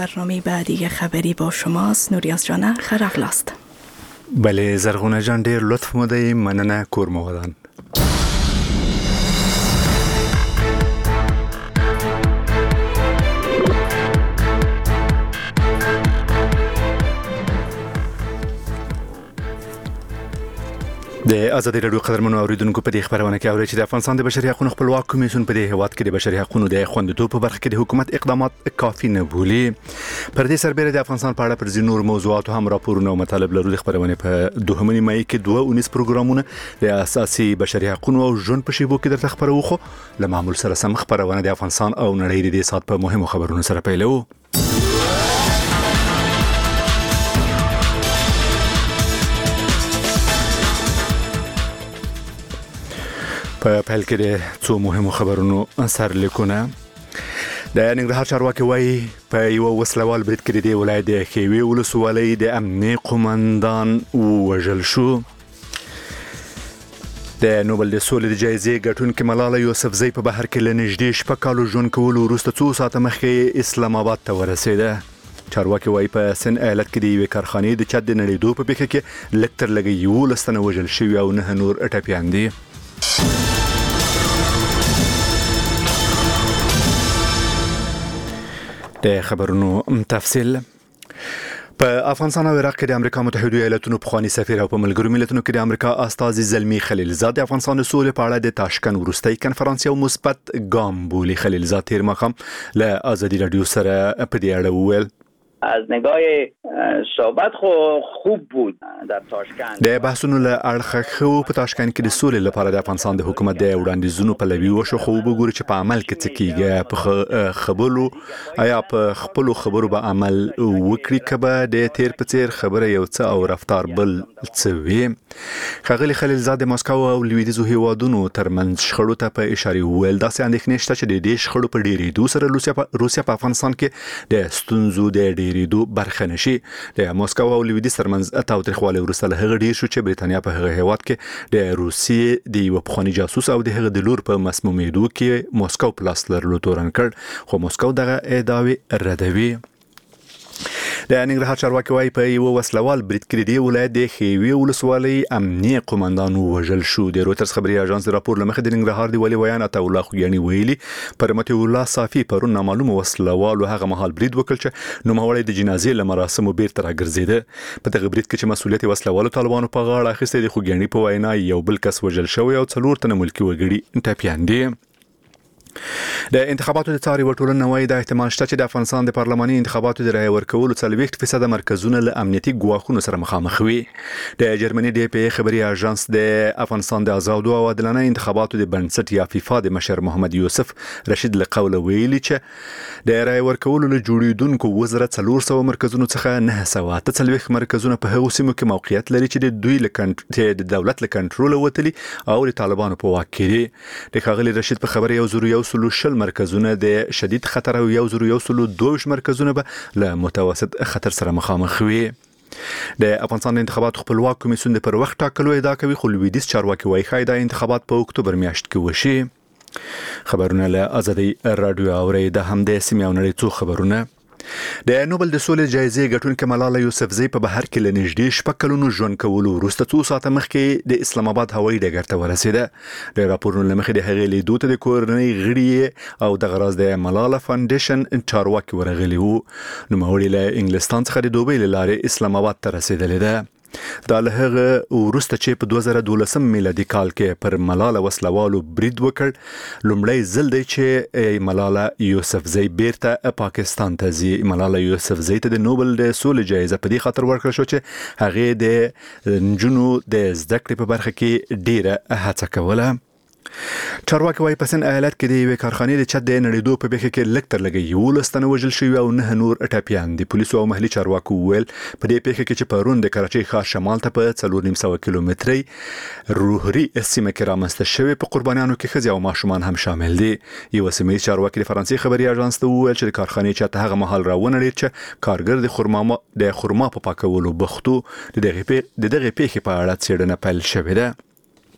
برنامه بعدی خبری با شماست. نوریاز جان خرقلاست. بله زرغونه جان ډیر لطف مو دی، مننه. کور مو ودان. د ازادي راډیو قدرمنو اوریدونکو په دې خبرونه کې اوري چې د افغانستان د بشري حقوقو خپلواک کمیسیون په دې هیواد کې د بشري حقوقو د خوندیتوب په برخه کې د حکومت اقدامات کافي نه بولي. پر دې سربېره د افغانستان په اړه پر ځینو نور موضوعاتو هم راپورونه او مطالب لرو. د خبرونه په 2 مای کې 2 پروګرامونه د اساسي بشري حقوقو او ژوند په شیبو کې درته خبرو خو له معمول سره سم خبرونه د افغانستان او نړۍ د دې سات په مهمو خبرونو سره پیلو. په پیل کې د څو مهمو خبرونو سرلیکونه. د ننګرهار چارواکي وایي په یو وسلوال برید کې د ولایت د خیوي ولسوالۍ د امنیه قومندان وژل شو. د نوبل د سولې د جایزې ګټونکې ملاله یوسفزۍ په بهر کې له نږدې 6 کالو ژوند کولو وروسته 2 ساعته مخکې اسلام آباد ته ورسېده. چارواکي وایي په سن ایالت کې د یوې کارخانې د چت د نړېدو په پیښه کې لږ تر لږه 11 تنه وژل شوي او 9 نور ټپیان دي. د خبرونو تفصیل. په افغانستان او عراق کې د امریکا متحده ایالاتونو پخوانی سفیر او په ملګرو ملتونو کې د امریکا استازي زلمی خلیلزاد د افغانستان د سولې په اړه د تاشکند وروستۍ کنفرانس یو مثبت ګام بولي. خلیلزاد تیر ماښام له ازادي راډیو سره په دې اړه وویل از نگاه صحبت خوب بود در تاشکند. د بحثونو له اړخه خو په تاشکند کې د سولې لپاره د افغانستان د حکومت د وړاندیزونو په لوي وشو، خو وګوري چې په عمل کې څه کیږي. په خبرو آیا په خپل خبرو به عمل وکړي کبه د تیر په تیر خبره یو څه او رفتار بل څه وي. ښاغلي خلیلزاد د ماسکو او لویدیځو هیوادونو ترمنځ شخړو ته په اشاره وویل داسې اندېښنې شته چې د دې شخړو په ډیریدو سره روسیا په افغانستان کې د ستونزو د ډیریدو برخه نشي. د ماسکو او لویدیځ ترمنځ تاوتریخوالی وروسته له هغه ډیر شو چې بریتانیا په هغه هیواد کې د روسیې د یو پخوانی جاسوس او د هغه د لور په مسمومیدو کې ماسکو پلاس لرلو تورن کړ، خو ماسکو دغه ادعاوې ردوي. د ننګرهار چارواکي وایي په یو وسلوال برید کې د ولایت د خیوي ولسوالۍ امنیه قومندان وژل شو. د رویټرز خبري اژانس د راپور لمخې د ننګرهار دی ولي ویان عطا الله خوګیاني ویلي پرمت الله صافي پرون نامعلومه وسلوال هغه مهال برید وکړ چې نوموړی د جنازې لمراسمو بیرته راګرځیده. په دغه برید کې چې مسؤلیت وسلوالو طالبانو په غاړه اخیسته د خوګیاني په وینا یو بل کس وژل شوی او 4 تنه ملکي وګړي ټپیان دي. د انتخاباتو د څاري وټولنه وایي د احتمال شته چې د افغانستان د پارلماني انتخاباتو د رای ورکولو 40% مرکزونه له امنیتي ګواښونو سره مخامخ وي. د جرمني د پی خبري اژانس د افغانستان د آزادو او عادلانه انتخاباتو د بنسټ یا فیفا د مشر محمد یوسف رشید له قوله ویلي چې د رای ورکولو له جوړیدونکو 1400 مرکزونو څخه 943 مرکزونه په هغو سیمو کې موقعیت لري چې د دوی د دولت له کنټرول وتلي او د طالبانو په واک کې دي. د ښاغلي رشید په خبره یو شل مرکزونه د شدید خطر او 122 مرکزونه به له متوسط خطر سره مخامخ وي. د افغانستان انتخاباتو خپلواک کمیسیون د پر وخت ټاکلو ادعا کوي، خو لویدیځ چارواکي وایي ښایي دا انتخابات په اکتوبر میاشت کې وشي. خبرونه له ازادي راډیو اوري د هم د سیمې او نړۍ څو خبرونه. د نوبل د سولې جایزې ګټونکې ملاله یوسفزۍ په بهر کې له نږدې 6 کلونو ژوند کولو وروسته 2 ساعته مخکې د اسلام آباد هوایي ډګر ته ورسېده. د راپورونو له مخې د هغې لیدو ته د کورنۍ غړي او د غراز د ملاله فاونډیشن چارواکي ورغلي وو. نوموړي له انګلستان څخه د دوبۍ له لارې اسلام آباد ته رسېدلې ده. دا له هغه وروسته چې په 2012 میلادي کال کې پر ملاله وسلوالو برید وکړ، لومړی ځل دی چې ملاله یوسفزۍ بیرته پاکستان ته ځي. ملاله یوسفزۍ ته د نوبل د سولې جایزه په دې خاطر ورکړل شو چې هغې د نجونو د زده کړې په برخه کې ډیره هڅه کوله. چارواکي وایي په سن ایالت کې د یوې کارخانې د چت د نړېدو په پیښه کې لږ تر لږه 11 تنه وژل شوي او 9 نور ټپیان دي. پولیسو او محلي چارواکو وویل په دې پیښه کې چې پرون د کراچۍ ښار شمال ته په 400 کیلومتري روهري سیمه کې رامنځته شوې په قربانیانو کې ښځې او ماشومان هم شامل دي. یو سیمه چارواکي د فرانسې خبري اژانس ته وویل چې د کارخانې چت هغه مهال راونړېد چې کارګر د خرما په پاکولو بوختو. د دغه پیښې په اړه څېړنه پیل شوې ده.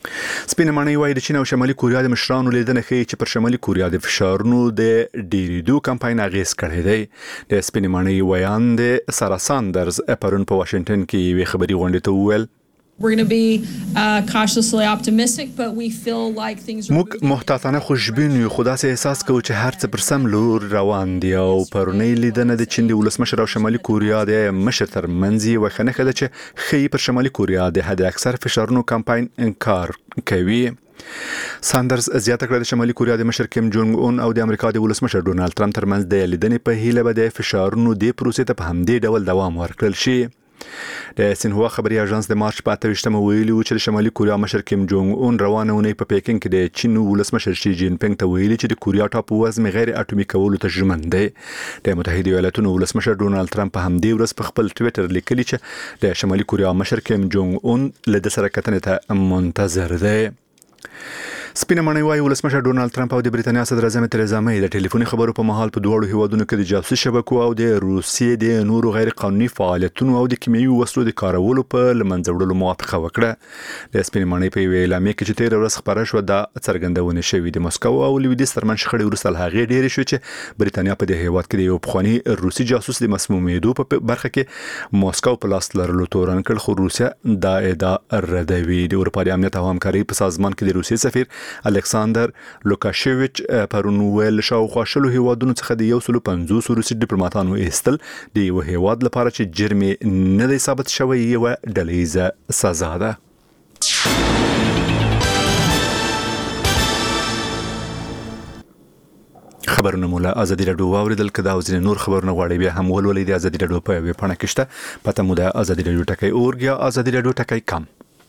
سپینه ماڼۍ وایي د چین او شمالي کوریا د مشرانو لیدنه ښیي چې پر شمالي کوریا د فشارونو د ډیریدو کمپاین اغیز کړی دی. د سپینه ماڼۍ ویاند سارا ساندرز پرون په واشنگټن کې یوې خبري غونډې ته وویل We're going to be cautiously optimistic, but we feel like things are موږ محتاطانه خوشبین یو، خو داسې احساس کوو چې هر څه پر سم لور روان دي. او پرونی لیدنه د چین د ولسمشر او شمالي کوریا د مشر ترمنځ یوه ښه نښه ده چې ښیي پر شمالي کوریا د حد اکثر فشارونو کمپاین انکار کوي. ساندرز زیاته کړه د شمالي کوریا د مشر کیم جونګ اون او د امریکا د ولسمشر ډونالد ټرمپ ترمنځ د لیدنې په هیله به د فشارونو د پروسې ته په همدې ډول دوام ورکړل شي. د سینهوا خبري اژانس د مارچ په 28مه ویلي و چې د شمالي کوریا مشر کیم جونګ اون روانه ونې په پیکینګ کې د چین ولسمشر شي جین پینګ ته ویلي چې د کوریا ټاپو وزن غیر اټومي کولو ته ژمن دی. د متحده ایالاتونو ولسمشر ډونالد ټرمپ په همدې ورځ په خپل ټوئیټر لیکلي چې د شمالي کوریا مشر کیم جونګ اون له د سره کتنې ته منتظر دی. سپینه ماڼۍ وایي ولسمشر ډونالد ټرمپ او د بریتانیا صدر اعظم تریزا مې د ټلیفوني خبرو په مهال په دوه هیوادونو کې د جاسوسي شبکو او د روسیې د نورو غیر قانوني فعالیتونو او د کیمیاوي وسلو د کارولو په لمنځه وړلو موافقه وکړه. د سپینه ماڼۍ په یوه اعلامیه کې چې تیر ورځ خبره شو دا څرګندونه شوې د مسکو او لویدیځ ترمنځ شخړې وروسته هغه ډېر شو چې بریتانیا په دې هیواد کې د یو پخوانی روسي جاسوس د مسمومیدو په برخه کې موسکو په لاس لرلو تورن کړ، خو روسیا دا ادعا ردوي. د اروپا د امنیت او همکارۍ په سازمان کې د روسي سفیر الکساندر لوکاشویچ پرون ویل شاوخوا شلو هیوادونو څخه د 150 روسي ډیپلوماټانو ایستل د یو هیواد لپاره چې جرم نه دی ثابت شوی یو ډلهیزه سزا ده. خبرونه مولا ازادي رادیو واوریدل. کدا او ځینې نور خبرونه غواړي بیا هم ولولئ د ازادي رادیو په ویب پاڼه کې شته. پته مو د ازادي رادیو ټکی اورګ یا ازادي رادیو ټکی کام.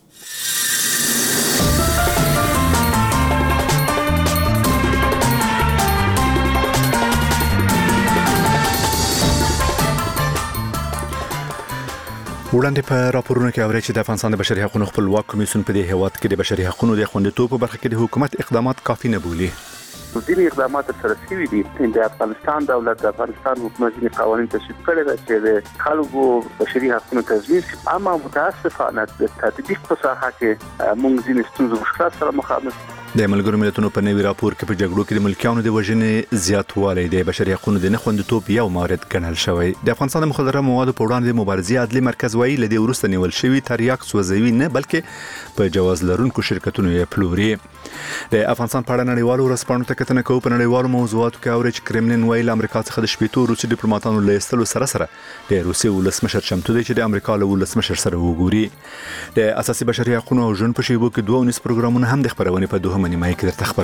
وړاندې په راپورونو کې اوري چې د افغانستان د بشري حقوقو خپلواک کمیسیون په دې هیواد کې د بشري حقوقو د خوندیتوب په برخه کې د حکومت اقدامات کافي نه بولي. ځینې اقدامات سره شوي دي. د افغانستان دولت د افغانستان حکومت ځینې قوانين تصویب کړي دي چې د خلکو بشري حقوقو تضمین شي، اما متاسفانه د تطبیق په ساحه کې موږ ځینې ستونزې مشکلات سره مخامخ. د ملګرو ملتونو په نوي راپور کې په جګړو کې د ملکیانو د وژنې زیاتوالی د بشري حقوقو د نه خوندیتوب یو مورد ګڼل شوی. د افغانستان د مخدره موادو په وړاندې د مبارزې عدلي مرکز وایي له دې وروسته نیول شوی تریاک سوځوي نه بلکې په جواز لرونکو شرکتونو یې پلوري. د افغانستان په اړه نړیوالو ورځپاڼو ته کتنه کوو. په نړیوالو موضوعاتو کې اوري چې کرملین وایي له امریکا څخه د شپېتو روسي ډیپلوماټانو له ایستلو سره د روسي ولسمشر چمتو دی چې د امریکا له ولسمشر سره وګوري. د اساسي بشري حقوقو او ژوند په شیبو کې 2 پروګرامونه هم د خبرونې په دوهمه نیمه کې درته خبرو.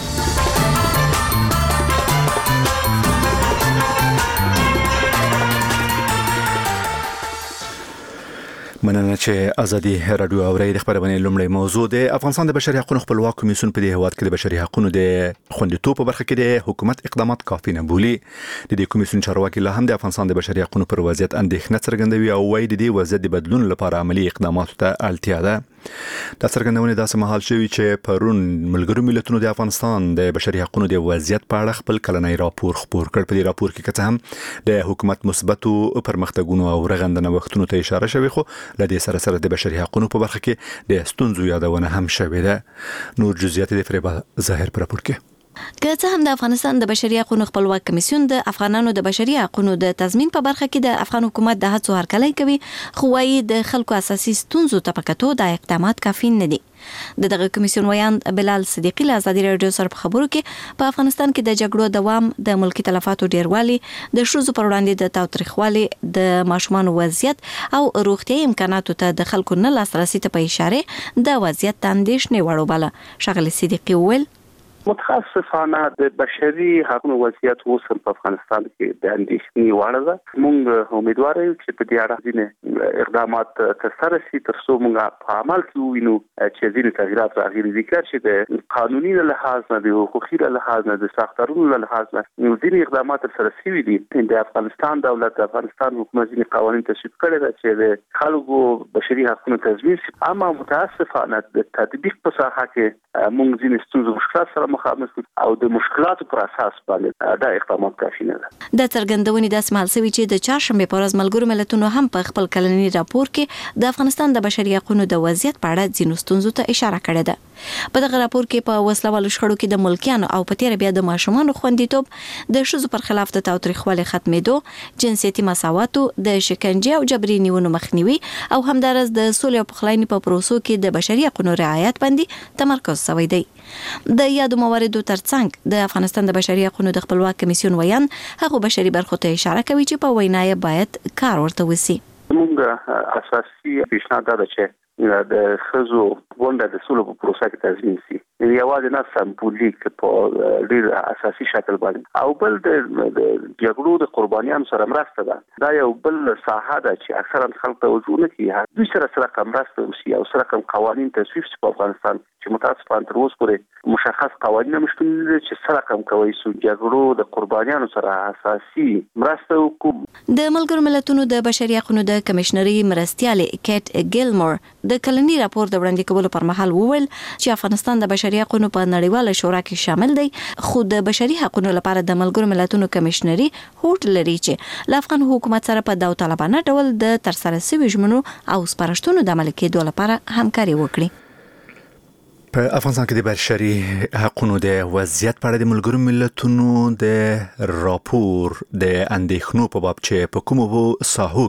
مننه چې ازادي رادیو اوري. د خبرونه لومړی موضوع د افغانستان د بشري حقوقو خپلواک کمیسیون په دې هیواد کې د بشري حقوقو د خوندیتوب په برخه کې د حکومت اقدامات کافي نه بولي. د دې کمیسیون چارواکي لا هم د افغانستان د بشري حقوقو پر وضعیت اندېښنه څرګندوي او وايي د دې وضعیت د بدلون لپاره عملی اقدامات ته اړتیا ده. دا څرګندونه داسې مهال شوی چې پرون ملګرو ملتونو د افغانستان د بشري حقوقو د وضعیت په اړه خپل کلنی راپور خپور کړ. په دې راپور کې کته هم د حکومت مثبتو پرمختګونو او رغندنه وختونو ته اشاره شوی، خو له دې سره د بشري حقوقو په برخه کې د ستونزو یادونه هم شوې ده. نور جزئیات د فریبا ظاهر پر راپور کې. که څه هم د افغانستان د بشري حقوقو خپلواک کمیسیون د افغانانو د بشري حقوقو د تضمین په برخه کې د افغان حکومت د هڅو هرکلی کوي، خو وايي د خلکو اساسي ستونزو ته پکاتو د اقدامات کافي نه دي. دغه کمیسیون ویاند بلال صدیقی له ازادي رادیو سره په خبرو کې په افغانستان کې د جګړو دوام، د ملکی تلفاتو ډیروالی، د شوزو پر وړاندې د تاوتریخوالي، د ماشومان وضعیت او روغتيایي امکاناتو ته د خلکو نه لاسرسي ته په اشاره د وضعیت اندېښنې وړو بل. شغله صدیقی ویل متخصصانه د بشري حقوقو وضعیت اوس په افغانستان کې د اندېښنې وړ ده. موږ امیدوار یو چې په دې اړه ځینې اقدامات ترسره شي ترڅو موږ په عمل کې وینو چې ځینې تغیرات راغلي دي چې د قانوني لحاظ نه، د حقوقي لحاظ نه، د ساختارونو لحاظ نه ځینې اقدامات ترسره شوي دي. د افغانستان دولت د افغانستان حکومت ځینې قوانين تصویب کړي دي چې د خلکو بشري حقوقو تضمین شي، اما متاسفانه د تطبیق په ساحه کې موږ ځینې ستونزې مشکلات سره مخامخ او د مشکلاتو پر اساس باندې دا اقدامات کافي نه ده. د څرګندونې د اسمال سوي چې د چهارشنبه په ورځ ملګرو ملتونو هم په خپل کلنی راپور کې د افغانستان د بشري حقوقو د وضعیت په اړه ځینو ستونزو ته اشاره کړې ده. په دغه راپور کې په وسلوالو شخړو کې د ملکیانو او په تیر بیا د ماشومانو خوندیتوب، د ښځو پر خلاف د تاوتریخوالي ختمېدو، جنسیتي مساواتو، د شکنجې او جبري نیونو مخنیوي او همدارس د سولې او پخلاینې په پروسو کې د بشري حقوقو رعایت باندې تمرکز شوی دی. د یادو مواردو ترڅنګ د افغانستان د بشري حقوقو د خپلواک کمیسیون ویان هغه بشري برخو ته اشاره کوي چې په وینا یې باید کار ورته وسی. موږ اساسي پیشنهاد ده چې د خزو ونده د سولې په پروسه کې تضمین شي. یوازې نه سمبولیک په ډیر اساسي شکل باندې او بل د جګړو د قربانیانو سره مرسته ده. دا یو بل ساحه ده چې اکثرا خلک توجه نه کوي. دوی سره کوم مرسته وشي او سره کوم قوانين تصویب شي په افغانستان چې متاسفانه تر اوسه پورې مشخص قوانين نشته چې سره کوم کوي سو جګړو د قربانیانو سره اساسي مرسته وکړي. د ملګرو ملتونو د بشري حقوقو د کمشنري مرستيالې کیټ ګیلمور د کلنی راپور د وړاندې کولو پر مهال وویل چې افغانستان د بشري حقوقو په نړیواله شورا کې شامل دی، خو د بشري حقوقو لپاره د ملګرو ملتونو کمشنري هوډ لري چې له افغان حکومت سره په داوطلبانه ډول د ترسره شوي ژمنو او سپارښتنو د عمل کېدو لپاره همکاري وکړي. په افغانستان کې د بشري حقوقو د وضعیت په اړه د ملګرو ملتونو د راپور د اندېښنو په باب چې په کومو ساحو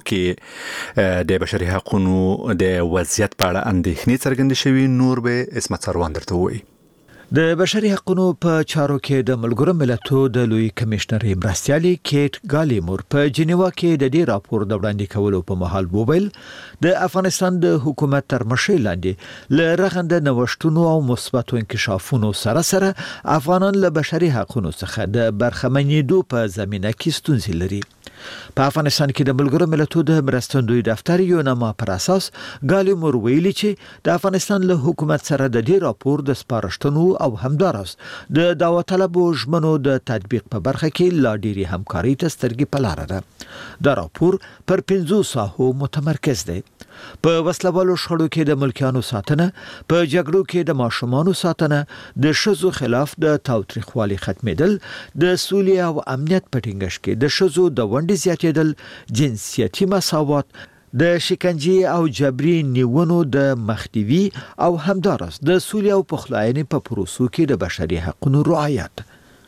کې د بشري حقوقو د وضعیت په اړه اندېښنې څرګندې شوي، نور به اسمت سروان درته وایي. د بشري حقوقو په چارو کې د ملګرو ملتونو د لوی کمشنري مرستيالې کیټ ګالیمور په جنیوا کې د دې راپور د وړاندې کولو په مهال وویل د افغانستان د حکومت تر مشرۍ لاندې له رغنده نوښتونو او مثبتو انکشافونو سره افغانان له بشري حقوقو څخه د برخمنېدو په زمینه کې ستونزې لري. په افغانستان کې د ملګرو ملتونو د مرستندوی دفتر یو نامه پر اساس ګالیمور ویلي چې د افغانستان له حکومت سره د دې راپور د سپارښتنو او همدارس د داوطلبو ژمنو د تطبیق په برخه کې لا ډیري همکاري ته سترګې په لار ده. دا راپور پر 5 ساحو متمرکز دی. په وسلوالو شخړو کې د ملکیانو ساتنه، په جګړو کې د ماشومانو ساتنه، د ښځو خلاف د تاوتریخوالي ختمېدل، د سولې او امنیت په ټینګښت کې د ښځو د ونډې زیاتېدل، جنسیتي مساوات، د شکنجې او جبري نیونو د مخنیوي او همدارس د سولې او پخلاینې په پروسو کې د بشري حقوقو رعایت.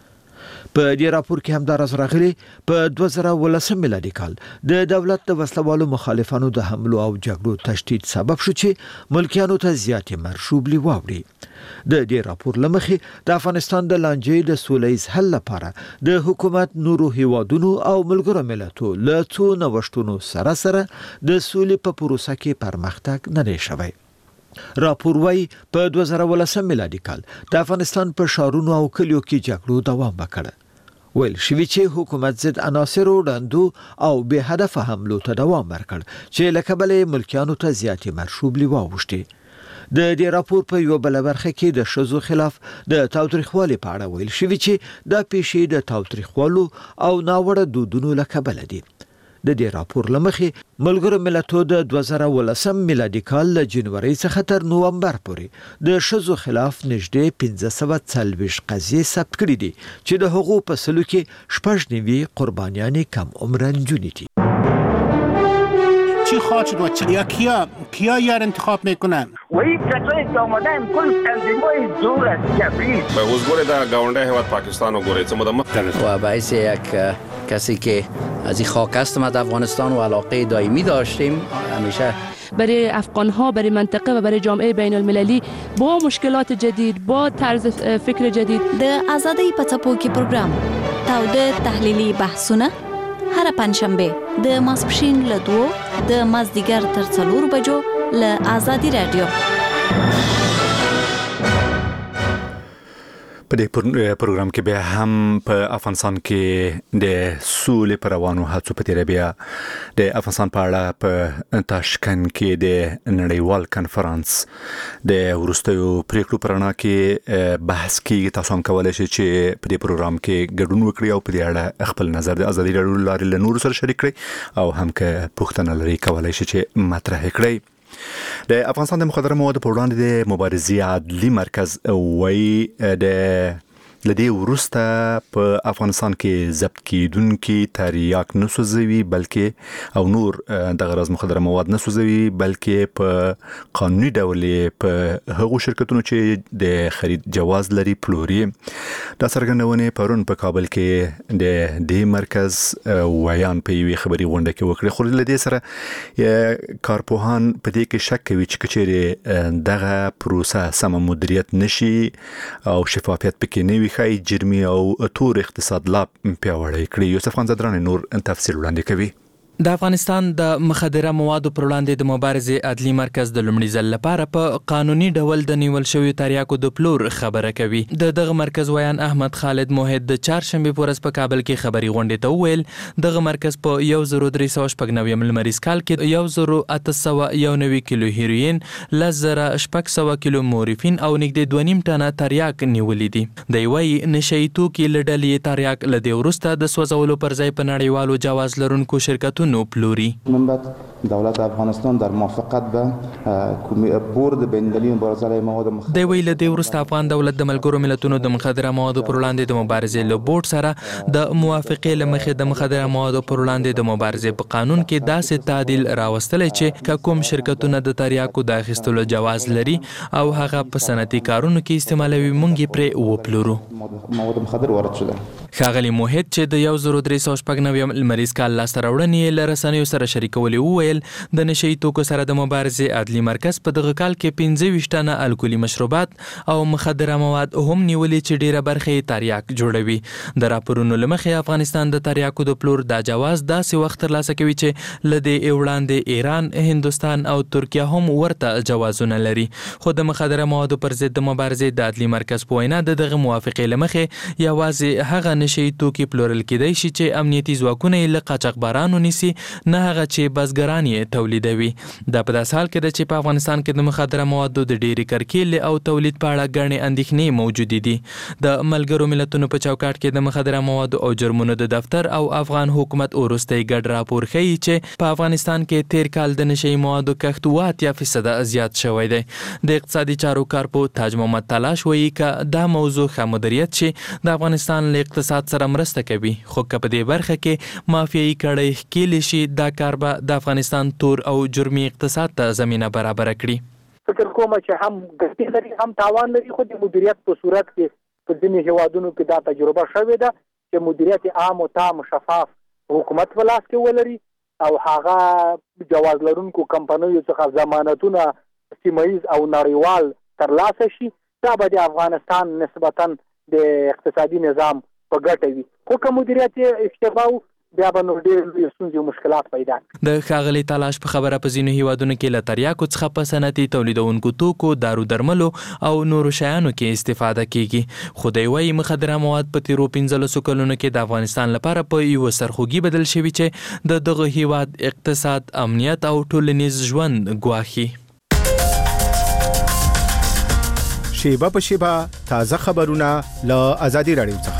په دې راپور کې همدارس راغلي په 2019 میلادي کال د دولت د وسلوالو مخالفانو د حملو او جګړو تشدید سبب شو چې ملکیانو ته زیاتې مرشوبلي واوړي. د دې راپور لمخې د افغانستان د لانجې د سولهییز حل لپاره د حکومت نورو هیوادونو او ملګرو ملتونو له څو نوښتونو سره د سولې په پروسه کې پرمختګ نه دی شوی. راپور وايي په 2019 میلادي کال د افغانستان په شهرونو او کلیو کې جګړو دوام وکړ. ویل شوی چې حکومت ضد عناصرو ډاندو او به هدف حملو ته دوام ورکړ چې له کبله ملکیانو ته زیاتې مرشوبلي واوښتي. د دې راپور په یو بل برخه کې د ښځو خلاف د تاوتریخوالي په اړه ویل شوی چې دا پیښې د تاوتریخوالو او ناوړه دودونو له کبله دي. د دې راپور لمخې ملګرو ملتونو د 2019 میلادي کال له جنوري څخه تر نومبر پورې د ښځو خلاف نږدې 1540 قضیې ثبت کړې دي چې د حقوقو په سلو کې 96 قربانیان کم عمر نجونې دي. چی خواهد شد و کیا یار انتخاب میکنن؟ و این کسایی که آمدن کل تنظیم‌های زور است جبری. به حضور در گاونده هیواد پاکستان و گوره چه و باعث یک کسی که از این خاک هستم از افغانستان و علاقه دائمی داشتیم همیشه برای افغان‌ها، برای منطقه و برای جامعه بین المللی با مشکلات جدید، با طرز فکر جدید. د آزادی په څپو کې پروګرام تاوده تحلیلي بحثونه هر پنځشنبه د ماسپښین له 2 د مازدیګر تر 4 بجو له آزادی رادیو. په دې پروګرام کې به هم په افغانستان کې د سولې پر روانو هڅو په تیر بیا د افغانستان په اړه په تاشکند کې د نړیوال کانفرنس د ورستیو پریکړو پر اړه کې بحث کې تاسو هم کولای شئ چې په دې پروګرام کې ګډون وکړئ او په دې اړه خپل نظر د ازادي رادیو لارې له نورو سره شریک کړئ او هم که پوښتنه لرئ کولای شئ چې مطرح کړئ. د افغانستان د مخدره موادو په وړاندې د مبارزې عدلي مرکز وایي د لدې ورسته په افغانستان کې ضبط کیدونکو تریاک نه سوځوي بلکې او نور د غرض مخدره مواد نه سوځوي بلکې په قانوني ډول په هغو شرکتونو چې د خرید جواز لري پلوري. دا څرګندونه پرون په کابل کې د دې مرکز ویان په یوې خبري غونډه کې وکړه. خو لدې سره کارپوهان په دې کې شک کوي چې کچېره دغه پروسه سم مدیریت نشي او شفافیت پکې نه وي خای جرمي او تور اقتصاد لا پیاوړی کړي. یوسف خان زدران نور تفصیل وړاندې کوي. د افغانستان د مخدره موادو پر وړاندې د مبارزې عدلي مرکز د لومړي ځل لپاره په قانوني ډول د نیول شوی تریاکو د پلور خبره کوي. دغه مرکز ویان احمد خالد موحد د چهارشنبه په ورځ په کابل کې خبري غونډه ته وویل دغه مرکز په 1390 ملمریز کال کې 1891 کیلو هیروین، 10600 کیلو مورفین او نږدې 2.5 ټنه تریاک نیولې دي. د وی نشئی توکي لډلې تریاک لدې ورسته د سوځولو پر ځای په نړیوالو جواز لرونکو شرکتونو پلوري. منبت دولت افغانستان در موافقت به بورد بین‌المللي مبارزه مواد مخدره د ویل د ورسته افغان دولت د ملګرو ملتونو د مخدره موادو پر وړاندې د مبارزې له بورډ سره د موافقې لمخې د مخدره موادو پر وړاندې د مبارزې په قانون کې داسې تعدیل راوستل چې کوم شرکتونه د تریاکو د اخیستلو جواز لري او هغه په صنعتي کارونو کې استعمالوي مونږ پرې وپلورو. مواد مخدر وارد شده. ښاغلي موحد چې د 1390 لمریز کال لاسته راوړنې له رسنیو سره شریکولې وویل د نشئی توکو سره د مبارزې عدلي مرکز په دغه کال کې 25 ټنه الکولي مشروبات او مخدره مواد هم نیولې چې ډیره برخه یې تریاک جوړوي. د راپورونو لمخې افغانستان د تریاکو د پلور د جواز داسې وخت ترلاسه کوي چې لدې وړاندې ایران، هندستان او ترکیه هم ورته جوازونه لري. خو د مخدره موادو پر ضد د مبارزې د عدلي مرکز په وینا دغه موافقې لمخې یوازې هغه نشئی توکي پلورل کېدای شي چې امنیتي ځواکونه یې له قاچاقبرانو نیسي، نه هغه چې بزګران یې تولیدوي. دا په داسې حال کې ده چې په افغانستان کې د مخدره موادو د ډېرې کرکیلې او تولید په اړه ګڼې اندېښنې موجودې دي. د ملګرو ملتونو په چوکاټ کې د مخدره موادو او جرمونو د دفتر او افغان حکومت وروستی ګډ راپور ښیي چې په افغانستان کې تیر کال د نشئی موادو کښت 80% زیات شوی دی. د اقتصادي چارو کارپو تاج محمد تلاش وایي که دا موضوع ښه مدیریت شي د افغانستان له اقتصاد سره مرسته کوي، خو که په دې برخه کې مافیایي کړۍ ښکېلې شي دا کار به د افغانستان تور او جرمي اقتصاد ته زمینه برابره کړي. فکر کوم چې هم ګټې لري هم تاوان لري، خو د مدیریت په صورت کې په ځینې هیوادونو کې دا تجربه شوې ده چې مدیریت عام او تام شفاف حکومت په لاس کې ولري او هغه جواز لرونکو کمپنیو څخه ضمانتونه سیمه‌ایز او نړیوال ترلاسه شي. دا به د افغانستان نسبتاً د اقتصادي نظام په ګټه وي. خو که مدیریت اشتباه بیا به نور ډېر لوی ستونزې او مشکلات پیدا کړي. د ښاغلي تلاش په خبره په ځینو هیوادونو کې له تریاکو څخه په صنعتي تولیدونکو توکو، دارو درملو او نورو شیانو کې استفاده کیږي. خو دی وايي مخدره مواد په تیرو 15 کلونو کې د افغانستان لپاره په یو سرخوږي بدل شوي چې د دغه هیواد اقتصاد، امنیت او ټولنیز ژوند ګواښي. شیبه په شیبه تازه خبرونه له آزادي رادیو څخه.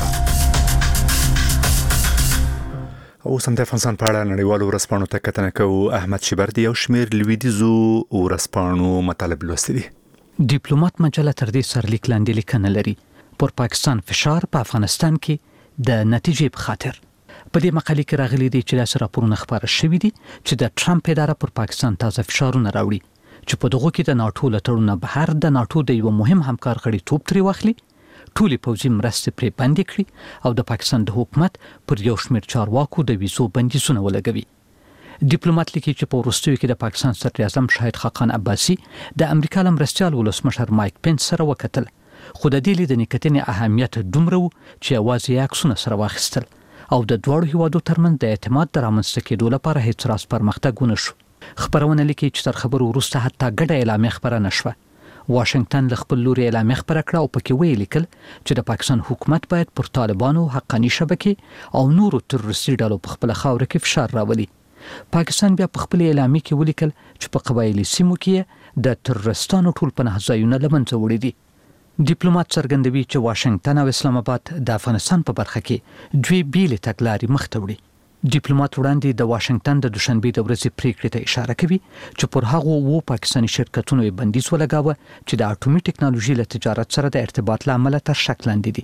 اوس هم د افغانستان په اړه نړیوالو ورځپاڼو ته کتنه کوو. احمد شبردي یو شمېر لویدیځو ورځپاڼو مطالب لوستي دي. ډیپلوماټ مجله تر دې سرلیک لاندې لیکنه لري پر پاکستان فشار په افغانستان کې د نتیجې په خاطر. په دې مقالې کې راغلي دي چې داسې راپورونه خپاره شوي دي چې د ټرمپ اداره پر پاکستان تازه فشارونه راوړي چې په دغه کې د ناټو له تړونه بهر د ناټو د یو مهم همکار غړي توپ ترې واخلي، ټولې پوځي مرستې پرې بندې کړي او د پاکستان د حکومت پر یو شمېر چارواکو د ویزو بندیزونه ولګوي. ډیپلوماټ لیکي چې په وروستیو کې د پاکستان صدر اعظم شاهد خاقان عباسي د امریکا له مرستیال ولسمشر مایک پنس سره وکتل، خو د دې لیدنې کتنې اهمیت دومره و چې یوازې یې عکسونه سره واخیستل او د دواړو هیوادو ترمنځ د اعتماد د رامنځته کېدو لپاره هیڅ راز پرمختګ ونه شو. خبرونه لیکي چې تر خبرو وروسته حتی ګډه اعلامیه خپره نه شوه. واشنگټن له خپل لوري اعلامیه خپره کړه او پکې ویې لیکل چې د پاکستان حکومت باید پر طالبانو، حقاني شبکې او نورو تروریستي ډلو په خپله خاوره کې فشار راولي. پاکستان بیا په خپل اعلامیه کې ولیکل چې په قبایلي سیمو کې د تروریستانو ټول پناه ځایونه له منځه وړي دي. ډیپلوماټ څرګندوي چې واشنگټن او اسلام آباد د افغانستان په برخه کې دوی بیلې تګلارې مخ ته وړي. ډیپلوماټ وړاندې د واشنگټن د دوشنبه د ورځې پریکړې ته اشاره کوي چې پر هغو پاکستاني شرکتونو یې بندیز ولګاوه چې د اټومي ټکنالوژي له تجارت سره د ارتباط له امله تر شک لاندې دي.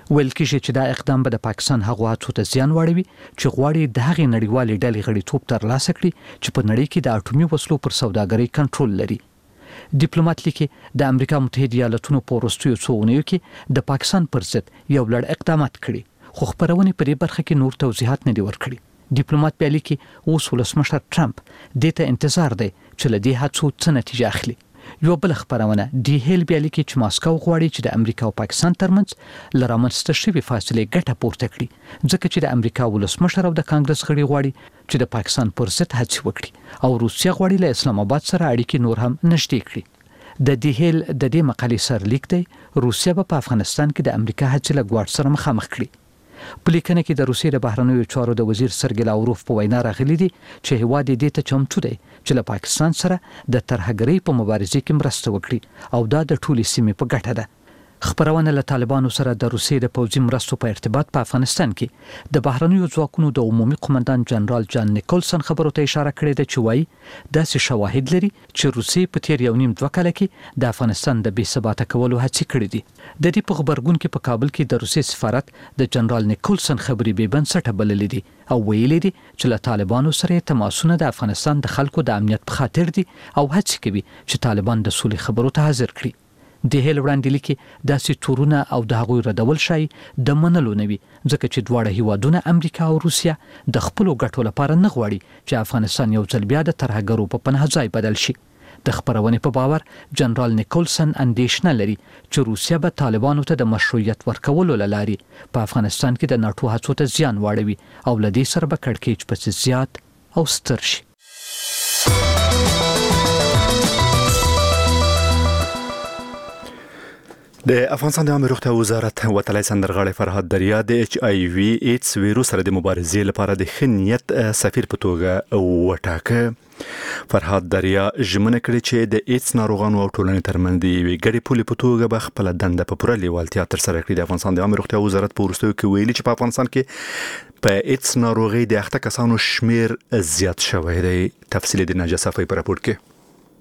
ویل کېږي چې دا اقدام به د پاکستان هغو هڅو ته زیان واړوي چې غواړي د هغې نړیوالې ډلې غړیتوب ترلاسه کړي چې په نړۍ کې د اټومي وسلو پر سوداګرۍ کنټرول لري. ډیپلوماټ لیکي د امریکا متحده ایالاتونو په وروستیو څو اونیو کې د پاکستان پر ضد یو لړ اقدامات کړي، خو خبرونه په دې برخه کې نور توضیحات نه دي ورکړي. ډیپلوماټ بیا لیکي اوس ولسمشر ټرمپ دې ته انتظار دی چې له دې هڅو څه نتیجه اخلي. یو بل خبرونه دی هیل بیا لیکي چې ماسکو غواړي چې د امریکا او پاکستان ترمنځ لرامنځته شوې فاصله ګټه پورته کړي، ځکه چې د امریکا ولسمشر او د کانګرس غړي غواړي چې د پاکستان پر ضد هڅې وکړي او روسیه غواړي له اسلام آباد سره اړیکې نور هم نږدې کړي. د دی هیل د دې مقالې سرلیک دی روسیه په افغانستان کې د امریکا هڅې له ګواښ سره مخامخ کړي. په لیکنه کې د روسیې د بهرنیو چارو د وزیر سرګی لاوروف په وینا راغلي دي چې هیواد دې ته چمتو دی چې له پاکستان سره د ترهګرۍ په مبارزې کې مرسته وکړي او دا د ټولې سیمې په ګټه ده. خبرونه له طالبانو سره د روسیې د پوځي مرستو په ارتباط په افغانستان کې د بهرنیو ځواکونو د عمومي قومندان جنرال جان نیکولسن خبرو ته اشاره کړې ده چې وایي داسې شواهد لري چې روسیې په تیر 1.5 کال کې د افغانستان د بې ثباته کولو هڅې کړې دي. د دې په خبرګون کې په کابل کې د روسیې سفارت د جنرال نیکولسن خبرې بې بنسټه بللې دي او ویلي دي چې له طالبانو سره تماسونه د افغانستان د خلکو د امنیت په خاطر دي او هڅې کوي چې طالبان د سولې خبرو ته حاضر کړي. د هیل وړاندې لیکي داسې تورونه او د هغوی ردول شي د منلو نه وي، ځکه چې دواړه هیوادونه امریکا او روسیه د خپلو ګټو لپاره نه غواړي چې افغانستان یو ځل بیا د ترهګرو په پناه ځای بدل شي. د خبرونې په باور جنرال نیکولسن اندېښنه لري چې روسیه به طالبانو ته د مشروعیت ورکولو له لارې په افغانستان کې د ناټو هڅو ته زیان واړوي او له دې سره به کړکېچ پسې زیات او ستر شي. د افغانستان د عامه روغتیا وزارت وتلی سندرغاړی فرهاد دریا د ایچ آی وی ایډز ویروس سره د مبارزې لپاره د ښه نیت سفیر په توګه وټاکه. فرهاد دریا ژمنه کړې چې د ایډز ناروغانو او ټولنې ترمنځ د یوې ګډې پولې په توګه به خپله دنده په پوره لیوالتیا ترسره کړي. د افغانستان د عامه روغتیا وزارت په وروستیو کې ویلي چې په افغانستان کې په ایډز ناروغۍ د اخته کسانو شمیر زیات شوی دی. تفصیل د نجا صفای په راپور کې.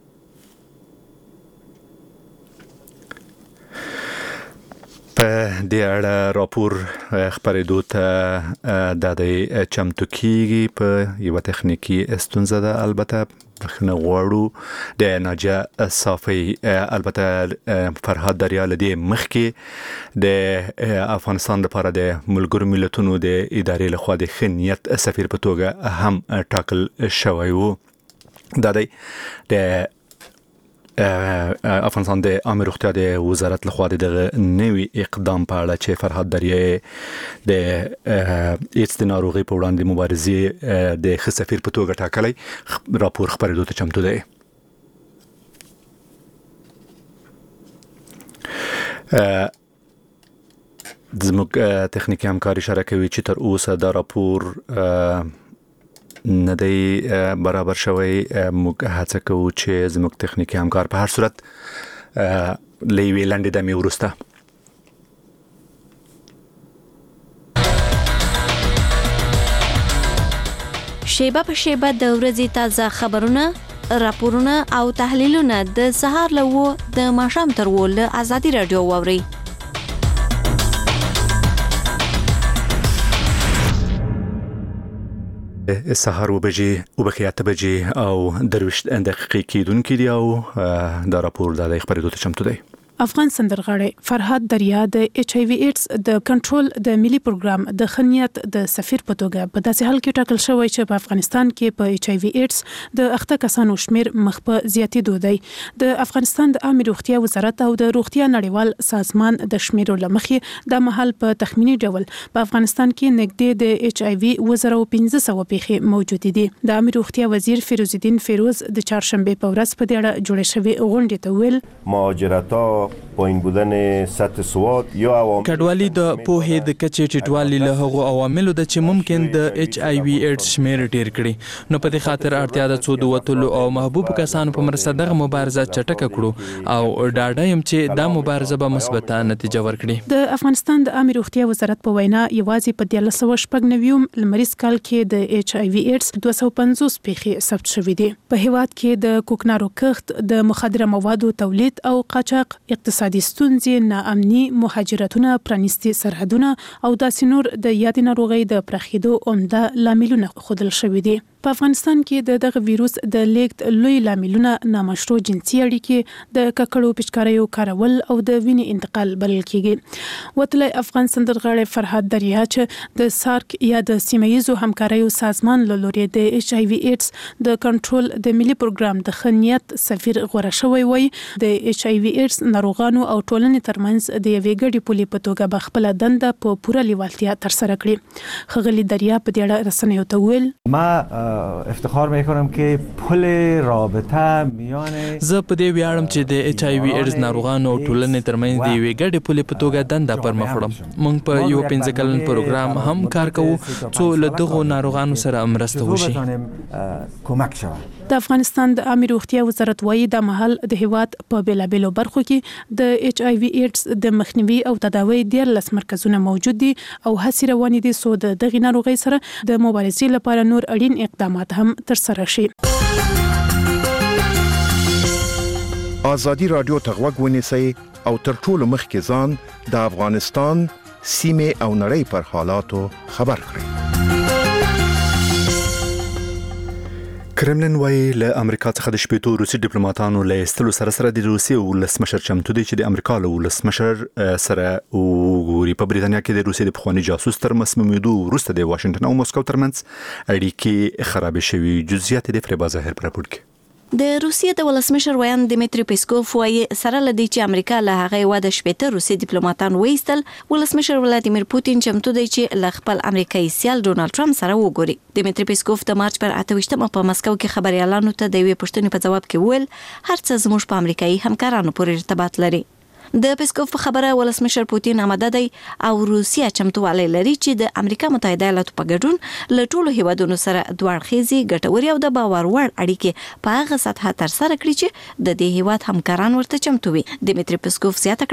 په دې اړه راپور خبرېدو ته د چمتو کیږي په یو تخنیکی ستونزه ده. البته بخنه غواړو د نجا صافی البته فرهاد دریا لدی مخکې د افغانستان لپاره د ملګرو ملتونو د ادارې لخوا د ښه نیت سفیر په توګه هم ټاکل شوی وو. دا د افغانستان د عامه روغتیا د وزارت لخوا د نوي اقدام په اړه چې فرهاد دریا د ایډز د ناروغۍ په وړاندې مبارزې د ښه سفیر په توګه ټاکلی راپور خبرېدو ته چمتو دی. زموږ تخنیکی همکار اشاره کوي چې تر اوسه دا راپور نه دی برابر شوی. موږ هڅه کوو چې زموږ تخنیکی همکار په هر صورت له یوې لنډې دمې وروسته شیبه په شیبه د ورځې تازه خبرونه، راپورونه او تحلیلونه د سهار له 9 د ماښام تر 10 له ازادي رادیو واورئ. سهار وبجې وبخیاته بجې او درویشت دقیقې کېدونکې دي او دا راپور د خبرېدو ته چمتو دی. افغان سندرغاړی فرهاد دریا د ایچ آی وی ایډز د کنټرول د ملي پروګرام د خنیت د سفیر په توګه په داسې حال کې ټاکل شوی چې په افغانستان کې په ایچ آی وی ایډز د اخته کسانو شمیر مخ په زیاتېدو دی. د افغانستان د عامه روغتیا وزارت او د روغتیا نړیوال سازمان د شمیرو له مخې د مهال په تخمینی ډول په افغانستان کې نږدې د ایچ آی وی 1500 پیښې موجود دي. د عامه روغتیا وزیر فیروز الدین فیروز د چهارشنبه په ورځ په دې اړه جوړې شوې غونډې ته ویل مهاجرت‌ها پایین بودن سطح سواد یا عوامل کډوالي د پوهې د کچې ټیټوالي له هغو عواملو د چې ممکن د ایچ آی وی ایډز شمیر ډیر کړي. نو په دې خاطر اړتیا ده څو د وتلو او محبوب کسانو په مرسته دغه مبارزه چټکه کړو او ډاډه یم چې دا مبارزه به مثبته نتیجه ورکړي. د افغانستان د عامه روغتیا وزارت په وینا یوازې په 1999 لمریز کال کې د ایچ آی وی ایډز 250 پیښې ثبت شوې دي. په هیواد کې د کوکنارو کښت، د مخدره موادو تولید او قاچاق، اقتصادي ستونزې، ناامني، مهاجرتونه، پرانیستي سرحدونه او داسې نور د یادې ناروغۍ د پراخېدو عمده لاملونه ښودل شوي دي. په افغانستان کې دغه ویروس د لیږد لوی لاملونه نامشروع جنسي اړیکې، د ککړو پچکاریو کارول او د وینې انتقال بلل کیږي. وتلی افغان سندرغاړی فرهاد دریا چې د سارک یا د سیمه‌ییزو همکاریو سازمان له لوري د HIV ایډز د کنټرول د ملي پروګرام د خنیت سفیر غوړه شوی وي، د HIV ایډز ناروغانو او ټولنې ترمنځ د یوې ګډې پولې په توګه به خپل دنده په پوره لیوالتیا ترسره کړي. ښاغلي دریا په دې اړه رسنیو ته وویل: ما افتخار میکنم که پل رابطه میان زه په دې ویاړم چې د HIV ایډز ناروغانو او ټولنې ترمنځ د یوې ګډې پولې په توګه دنده پر مخ وړم. موږ په یو 15 کلن پروګرام هم کار کوو څو له دغو ناروغانو سره مرسته وشي. د افغانستان د عامه روغتیا وزارت وايي د مهال د هیواد په بیلابیلو برخو کې د HIV ایډز د مخنیوي او تداوی 13 مرکزونه موجود دي او هڅې روانې دي څو د دغې ناروغۍ سره د مبارزې لپاره نور اړین اقدامات هم ترسره شي. آزادي رادیو ته غوږ ونیسئ او تر ټولو مخکې ځان د افغانستان سیمې او نړۍ پر حالاتو خبر کړئ. کرملن وايي له امریکا څخه د شپېتو روسي ډیپلوماټانو له ایستلو سره د روسي ولسمشر چمتو دی چې د امریکا له ولسمشر سره وګوري. په بریتانیا کې د روسي د پخواني جاسوس تر مسمومیدو وروسته د واشنگټن او مسکو ترمنځ اړیکې خراب شوي. جزئیات د فریبا ظاهر پر راپور کې. د روسیې د ولسمشر ویان دیمیتری پیسکوف وايي سره لدی چې امریکا له هغه واده شپېته روسي ډیپلوماټان وایستل، ولسمشر ولادیمیر پوتین چمتو دی چې له خپل امریکایي سیال ډونالد ټرمپ سره وګوري. دیمیتری پیسکوف د مارچ پر 28 په مسکو کې خبريالانو ته د یوې پوښتنې په جواب کې ویل هر څه زموږ په امریکایي همکارانو پورې ارتباط لري. د پیسکوف په خبره ولسمشر پوتین آماده دی او روسیا چمتووالی لري چې د امریکا متحده ایالاتو په ګډون له ټولو هیوادونو سره دوړخیزي ګټوري او د باور وړ اړیکې په هغه سطحه ترسره کړي چې د دې هیواد همکاران ورته چمتو وي. دیمیتری پیسکوف زیاته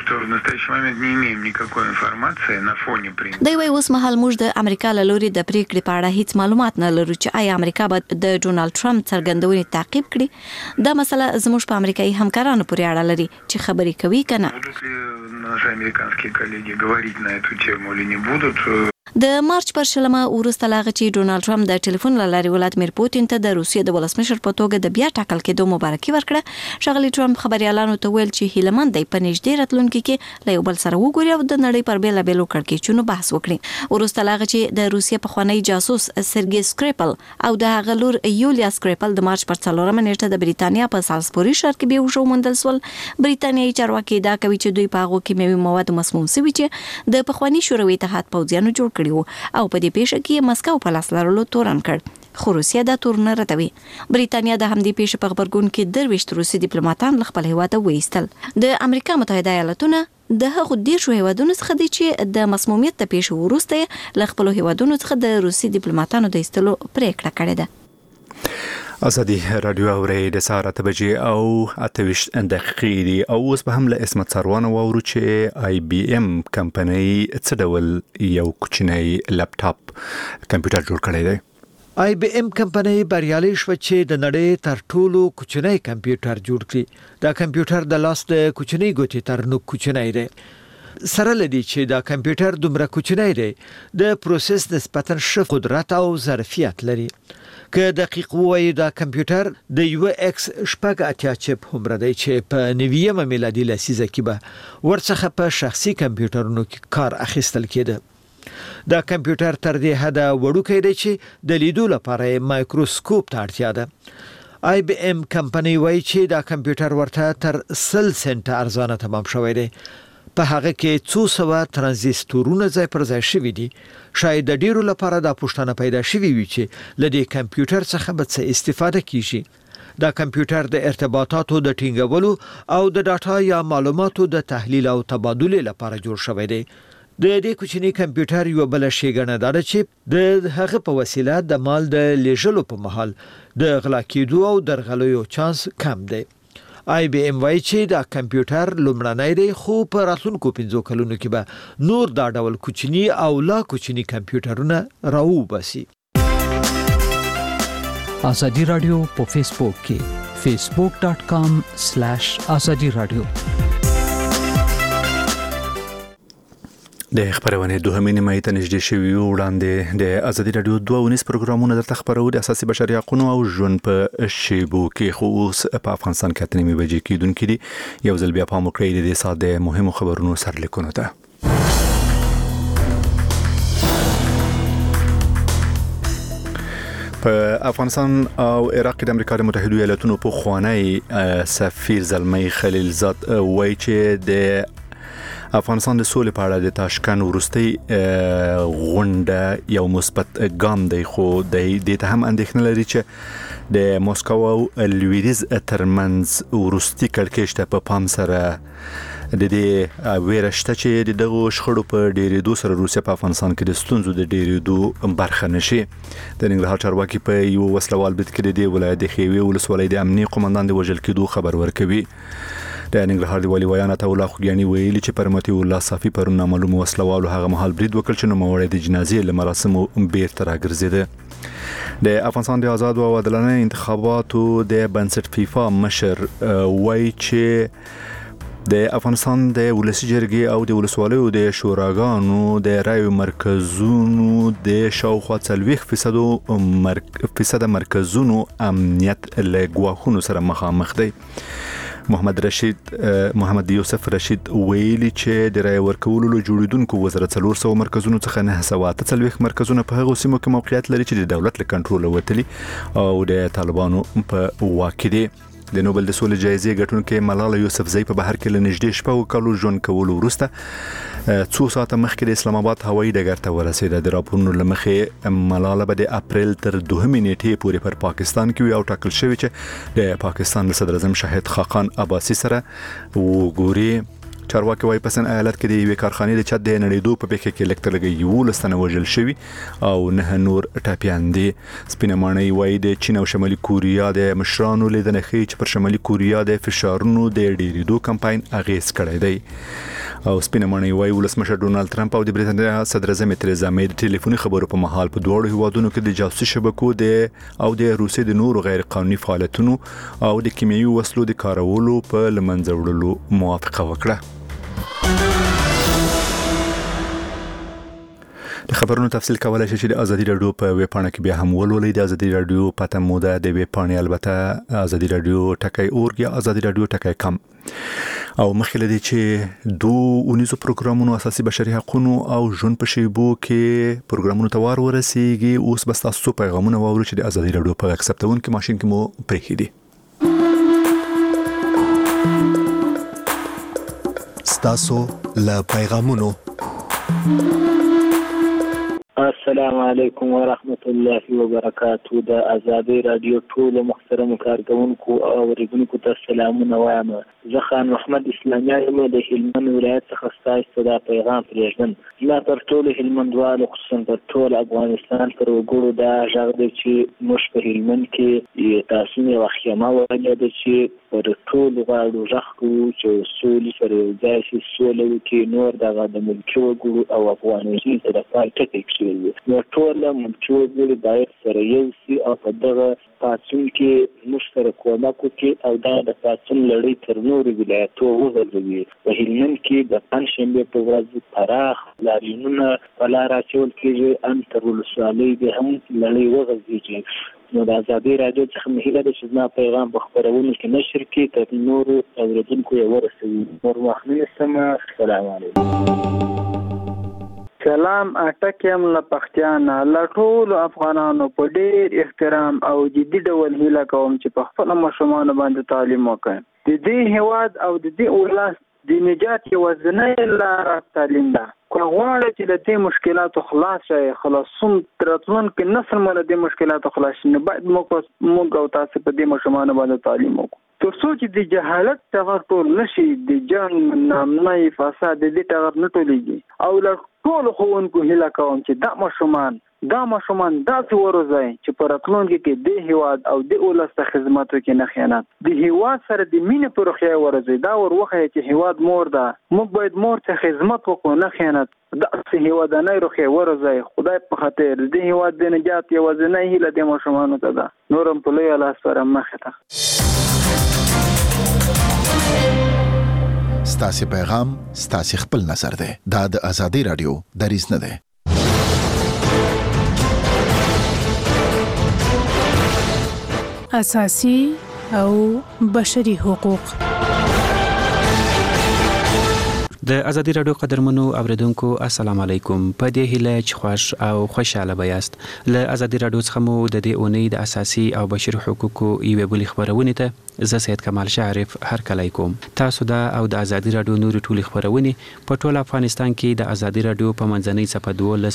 کړه دی وایي اوس مهال موږ د امریکا له لوري د پریکړې په اړه هیڅ معلومات نه لرو چې آیا امریکا به د ډونالد ټرمپ څرګندونې تعقیب کړي. دا مسله زموږ په امریکایي همکارانو پورې اړه لري چې خبرې کوي کنه. Наши американские коллеги говорить на эту тему или не будут? د مارچ پر شلمه وروسته لاغه چې ډونالد ټرمپ د ټلیفون له لارې ولادیمیر پوتین ته د روسیې د ولسمشر په توګه د بیا ټاکل کېدو مبارکي ورکړه. ښاغلي ټرمپ خبريالانو ته ویل چې هیلمن دی په نږدې راتلونکي کې له یو بل سره وګوري او د نړۍ پر بیلابیلو کړکېچونو بحث وکړي. وروسته لاغه چې د روسیې پخوانی جاسوس سرګي سکریپل او د هغه لور یولیا سکریپل د مارچ پر 4 نیټه د بریتانیا په سالزبوري ښار کې به وشو موندل سول. بریتانیایي چارواکي دا کوي چې دوی په هغه کیمیاوي مواد مسموم شوي چې د پخوانی شوروي اتحاد پوځیانو جوړ کړي وو او په دې پیښه کې مسکو په لاس لرلو تورن کړ. خو روسیا دا تورن ردوي. بریتانیا د همدې پیښې په خبرګون کې 23 روسي ډیپلوماټان خپل هیواد ته وایستل. د امریکا متحده ایالاتونه د هغو 10 هیوادونو څخه دي چې د مسمومیت د پیښې وروسته له خپل هیوادونو څخه د روسي ډیپلوماټانو د ایستلو پریکړه کړې ده. ازادي رادیو اوري د ساعت 8 بجې او 28 دقیقې دي او اوس به هم له اسمت سروانه وورو چې IBM کمپنۍ څه ډول یو کوچنی لپټاپ کمپیوټر جوړ کړی دی. IBM کمپنۍ بریالي شو چې د نړۍ تر ټولو کوچنی کمپیوټر جوړ کړي. دا کمپیوټر د لاس د کوچنی ګوتې تر نو کوچنی دی. سره لدی چې دا کمپیوټر دومره کوچنی دی د پروسس نسبتاً ښه قدرت او ظرفیت لري. که دقیق وایي دا کمپیوټر د UX شپږ اتیا چپ هم دی چې په 90 میلادي لسیزه کې به ورڅخه په شخصي کمپیوټرونو کې کار اخیستل کېده. دا کمپیوټر تر دې حده وړوکی دی چې د لیدو لپاره مایکروسکوپ ته اړتیا ده. IBM کمپنۍ وایي چې دا کمپیوټر ورته تر 100 سنټه ارزانه تمام شوی دی. په هغه کې 200 ترانزیستورونه ځای پر ځای شوي دي. شاید د ډیرو لپاره دا پوښتنه پیدا شوي وي چې له دې کمپیوټر څخه به څه استفاده کیږي. دا کمپیوټر د ارتباطاتو د ټینګولو او د ډاټا یا معلوماتو د تحلیل او تبادله لپاره جوړ شوی دی. د دې کوچنی کمپیوټر یو بل شیګنه ده چې د هغه په وسیله د مال د لیږلو په مهال د غلا کېدو او درغلیو چانس کم دی. IBM وایي چې دا کمپیوټر لومړنی دی خو په راتلونکو 15 کلونو کې به نور دا ډول کوچنی او لا کوچنی کمپیوټرونه راوباسي. آزادي رادیو په فیسبوک کې facebook.com/azadi radio د خبرونه دوه نیمه ته نږدې شوی وړاندې د ازادي رادیو 2 پروګرامونه درته خبرو د اساسي بشري حقوقو او ژوند په شیبو کې خو په افغانستان کې اتنې بجې کېدونکې دي. یو ځل بیا په مکرې د ساده مهمو خبرونو سرلیکونه ده. په افغانستان او عراق د امریکا متحده ایالاتونو په خوانی سفیر زلمی خلیلزاد وایي چې د افغانستان د سولې په اړه د تاشکند ورستي غونډه یو مثبت ګام دی، خو د دې ته هم اندېښنه لري چې د موسکو او لویدیز ترمنځ ورستي کړکېچ ته په پام سره د دې ویرشته چې دغه شخړو په ډیرېدو سره روسیا په افغانستان کې د ستونزو د ډیرېدو برخه نشي. د ننګرهار چارواکي په یو وسلوال بریټ کې د ولایت د خیوي ولسوالۍ د امنیه قومندان د وژل کېدو خبر ورکوي. د ننګرهار د والی ویان عطا الله خوګیانی ویلي چې پرمتي الله صافي پرون نامعلوم وسلوالو هغه مهال برید وکړ چې نوموړی د جنازې له مراسمو بیرته راګرځیده. د افغانستان د آزاد او عادلانه انتخاباتو د بنسټ فیفا مشر وایي چې د افغانستان د ولسی جرګې او د ولسوالیو د شوراګانو د رایو مرکزونو د شاوخوا 40% مرکزونو امنیت له ګواښونو سره مخامخ دی. محمد یوسف رشید ویلي چې د رای ورکولو له جوړیدونکو وزارت 400 مرکزونو څخه 940 مرکزونه په هغو سیمو کې موقعیت لري چې د دولت له کنټرول وتلي او د طالبانو په واک کې دي. د نوبل د سولې جایزې ګټونکې ملاله یوسفزۍ په بهر کې له نږدې شپږ کالو ژوند کولو وروسته څو ساعته مخکې د اسلام آباد هوایي ډګر ته ورسېده. د راپورونو له مخې ملاله به د اپریل تر 2 نیټې پورې پر پاکستان کې وي او ټاکل شوی چې د پاکستان له صدر اعظم شاهد خاقان عباسي سره وګوري. چارواکي وايي په سن ایالت کې د یوې کارخانې د چت د نړیدو په پیښه کې لکټلګي یو لستنه وژل شوی او نه نور ټاپیان دي. سپینه ماڼۍ وايي د چین او شمالي کوریا د مشرانو لیدنه ښیي چې پر شمالي کوریا د فشارونو د ډیریدو کمپاین اغیز کړی دی. او سپینه ماڼۍ وايي ولسمشر ډونالد ټرمپ او د برېټانیا صدر اعظم تریزا مې د ټلیفوني خبرو په مهال په دوه هیوادونو کې د جاسوسي شبکو د روسي د نورو غیر قانوني فعالیتونو او د کیمیاوي وسلو د کارولو په لمنځه وړلو موافقه وکړه. د خبرونو تفصیل کولای شئ چې د ازادي رادیو په ویب پاڼه کې بیا هم ولولئ. د ازادي رادیو پته موده د ویب پاڼې البته ازادي رادیو ټکی .org یا ازادي رادیو .com. او مخکې لدی چې 2 پروګرامونو اساسي بشري حقوقو او ژوند په شیبو کې پروګرامونو ته وار ورسیږي. اوس بس تاسو پیغامونه واورئ چې د ازادي رادیو په اکسپټون کې ماشين کې مو پرېښی دي. تاسو له پیغامونو. السلام علیکم ورحمت الله وبرکاته. د ازادي رادیو ټول محترم کارکونکو او اوریدونکو ته سلامونه وایم. زه خان محمد اسلامي یم د هلمند ولایت څخه ستاسو ته پیغام پرېږدم. لا تر ټولو هلمندوالو خصوصا پر ټول افغانستان پر وګړو دا غږ دی چې موږ په هلمند کې تاسو نه واخیمه وایي چې پر ټول غواړو غږ کوو چې سولې سره یو ځای شي، سوله وکړي، نور دغه د ملکي وګړو او افغانستان سره پاتې کېږي. نو ټول ملکي وګړي باید سره یو شي او په دغه پاتون کې موږ سره کومک وکړي او دا د پاتون لړۍ تر نورو ولایتونو وغځوي. په هلمند کې د پنجشنبې په ورځ پراخ لاریونونه په لار اچول کېږي، ان تر ولسوالۍ به هم لړۍ وغځېږي. نو د ازادي رادیو څخه مې هیله ده چې زما پیغام په خپرونو کې نشر کړي تر نورو اوریدونکو یې ورسوي. نور وخت نه سمه. السلام علیکم. سلام اټکم له پښتانه له ټول افغانانو په ډېر احترام او جدي ډول هیله کوم چې په خپل ماشومان باندې تعلیم وکړي. د دې هواد او د دې ولس د نجات یوازینۍ لاره تعلیم ده. که غواړئ چې د دې مشکلاتو خلاص شئ، خلاصون راتلونکي نسل مو له دې مشکلاتو خلاص شي، نو باید موږ او تاسو په دې ماشومانو باندې تعلیم وکړو. تر څو چې د جهالت ټغر ټول نشي، د جنګ نامنۍ فساد د دې ټغر نه ټولېږي. او له ټولو ښوونکو هیله کوم چې دا ماشومان داسې وروزئ چې په راتلونکي کې د هیواد او د ولس ته خدمت وکړي، نه خیانت. د هیواد سره د مینې په روحیه وروزئ. دا ور وښیئ چې هیواد مور ده، موږ باید مور ته خدمت وکړو، نه خیانت. داسې هیوادنۍ روحیه وروزئ. خدای په خاطر د هیواد د نجات یوازینۍ هیله د ماشومانو ته ده. نور هم په لوی لاس سره مخې ته. ستاسو پیغام ستاسو خپل نظر دی. دا د ازادي رادیو دریځ نه دی. اساسي او بشري حقوق. د ازادي رادیو قدرمنو اوریدونکو السلام علیکم. په دې هیله چې خوښ او خوشاله بیاست. له ازادي رادیو څخه مو د دې اونۍ د اساسي او بشري حقوقو یوه بلې خبرونه ته زه سید کمال شعرف هرکلی کوم. تاسو دا او د ازادي رادیو نوري ټولي خبرونه په ټول افغانستان کې د ازادي رادیو په منځنۍ صفحه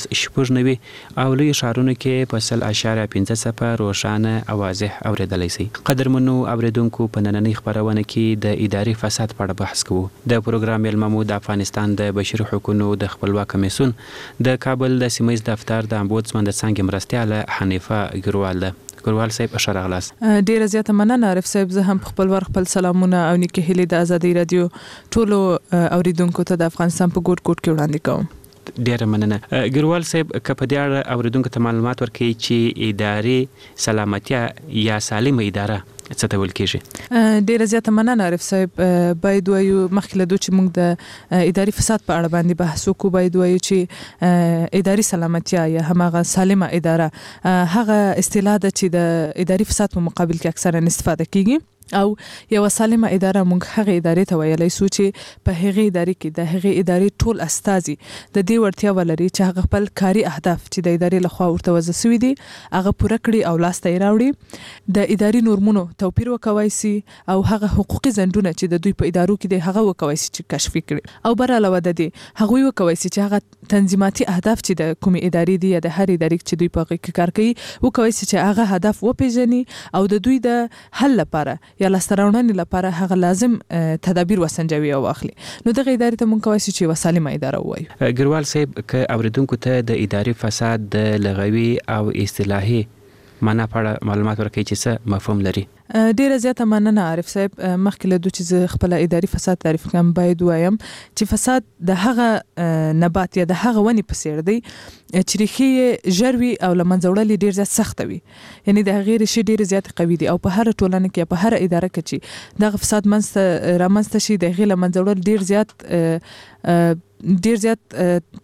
12 او لوی شهرونو کې په 0.15 صفحه روښانه او واضح اوریدلای شئ. قدرمنو اوریدونکو په نننۍ خبرونه کې د اداري فساد په اړه بحث کوو. د پروګرام ملمو د افغانستان د بشري حقوقو د خپلواک کمیسیون د کابل د سیمایي دفتر د امبودسمن د څنګه مرستياله حنیفه ګروال ده. ګروال صاحب اشاره غلاس. ډیره زیاته مننه عارف صاحب. زه هم خپل سلامونه او نیکه هلي د ازادي رادیو ټولو اوریدونکو ته د افغانستان په ګوټ ګوټ کې وړاندې کوم. ډیره مننه ګروال صاحب. کپ دې اړه اوریدونکو ته معلومات ورکړي چې اداري سلامتیا یا سالمه اداره څه ته ویل کېږي؟ ډیره زیاته مننه عارف صاحب. باید وایو مخکې له دوی چې موږ د اداري فساد په اړه باندې بحث وکړو، باید وایو چې اداري سلامتیا یا همغه سالمه اداره هغه اصطلاح ده چې د اداري فساد په مقابل کې اکثرا استفاده کیږي او یو سالمه اداره موږ هغه ادارې ته ویلای سو چې په هغه ادارې کې د هغه ادارې ټول استازي د دې ورتیا ولري چې هغه خپل کاري اهداف چې د ادارې لخوا ورته وضع شوي دي هغه پوره کړي او لاس ته راوړي. د اداري نورمونو توپیر وکوي سي او هغه حقوقي ځندونه چې د دوی په ادارو کې دي هغه وکوي سي چې کشف کړي او بر علاوه د دې هغه وکوي سي چې هغه تنظیماتي اهداف چې د کومي ادارې دي یا د هر ادارې چې دوی په کې کار کوي وکوي سي چې هغه هدف وپیژني او د دوی د حل لپاره یا لستراونن لپاره هغه لازم تدابیر وسنجوي او اخلي. نو دغه ادارې ته مونږ کوي چې وسالمه اداره وایو. ګروال صاحب ک اوریدونکو ته د اداري فساد د لغوي او اصطلاحي معنا په معلومات ورکړي چې څه مفهوم لري؟ ډیره زیاته مننه عارف صاحب. مخکې له دوی چې خپل اداري فساد تعریف کوم باید وایم چې فساد د هغه نبات یا د هغه ونی په څیر دی چې ریښې ژروي او لمنځوړل ډیر زیات سخت وي، یعنی د غیر شي ډیر زیات قوي دي او په هر ټولنه کې په هر اداره کې چې دغه فساد رامنځته شي د غیر لمنځوړل ډیر زیات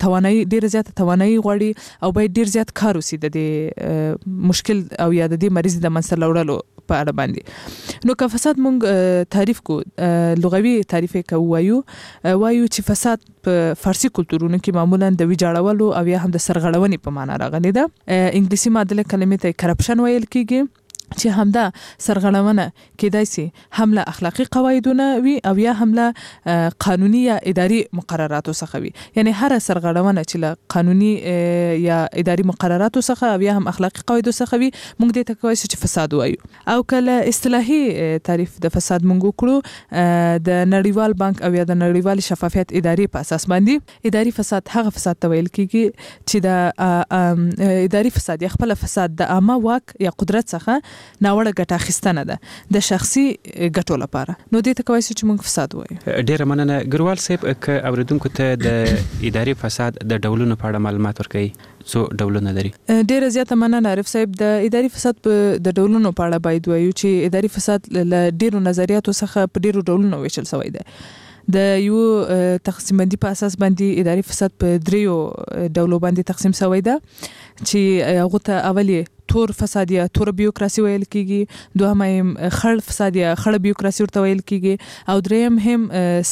توانایي غواړي او باید ډیر زیات کار وسی د دې مشکل او یا د دې مریض د منځ لوړلو په اړه باندې. نو که فساد مونږ تعریف کو لغوي تعریف وایو چې فساد په فارسی کلتورونو کې معمولا د ویجاړولو او یا هم د سرغړونې په معنا راغلي ده. انګلیسي معادله کلمې ته کرپشن ویل کیږي چې همدا سرغړونه کېدای شي هم له اخلاقی قواعدونه وي او یا هم له قانوني یا اداري مقرراتو څخه وي. یعنی هر سرغړونه چې له قانوني یا اداري مقرراتو څخه او یا هم اخلاقی قواعدو څخه وي موږ دې ته کوي چې فساد وایو. او کله اصطلاحي تعریف د فساد موږ وکړو د نړیوال بانک او یا د نړیوال شفافیت ادارې په اساس باندې اداري فساد هغه فساد ته ویل کیږي چې د اداري فساد یا خپل فساد د عامه واک یا قدرت څخه ناوړه ګټه اخیستنه ده د شخصي ګټو لپاره. نو دې ته کوي چې موږ فساد وایو. ډیره مننه ګروال صاحب. ک اوریدونکو ته د اداري فساد د ډولونو په اړه معلومات ورکړي څو ډولونه لري؟ ډیره زیاته مننه عارف صاحب. د اداري فساد د ډولونو په اړه باید وایو چې اداري فساد له ډیرو نظریاتو څخه په ډیرو ډولونو ویشل شوی دی. د یو تقسیم بندي په اساس باندې اداري فساد په دریو ډولو باندې تقسیم شوی دی چې هغه ته اولی تور فساد یا تور بیوکراسي ویل کیږي، دوهم خړ فساد یا خړ بیوکراسي ورته ویل کیږي او دریم هم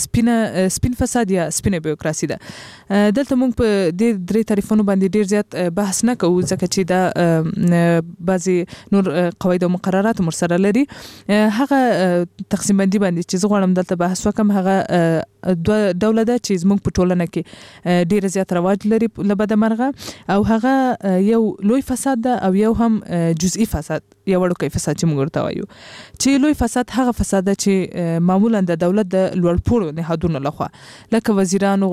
سپین فساد یا سپین بیوکراسي ده. دلته موږ په دې درې تعریفونو باندې ډیر زیات بحث نه کوو ځکه چې دا بعضي نور قواعد او مقررات مرسره لري. هغه تقسیم بندي باندې چې زه غواړم دلته بحث وکم هغه دوه ډوله ده چې زموږ په ټولنه کې ډیر زیات رواج لري لبد مرغه او هغه یو لوی فساد ده او یو هم جزئی فساد یا وړوکی فساد چې موږ ورته وایو. چې لوی فساد هغه فساد ده چې معمولا د دولت د لوړپوړو نهادونو لخوا لکه وزیرانو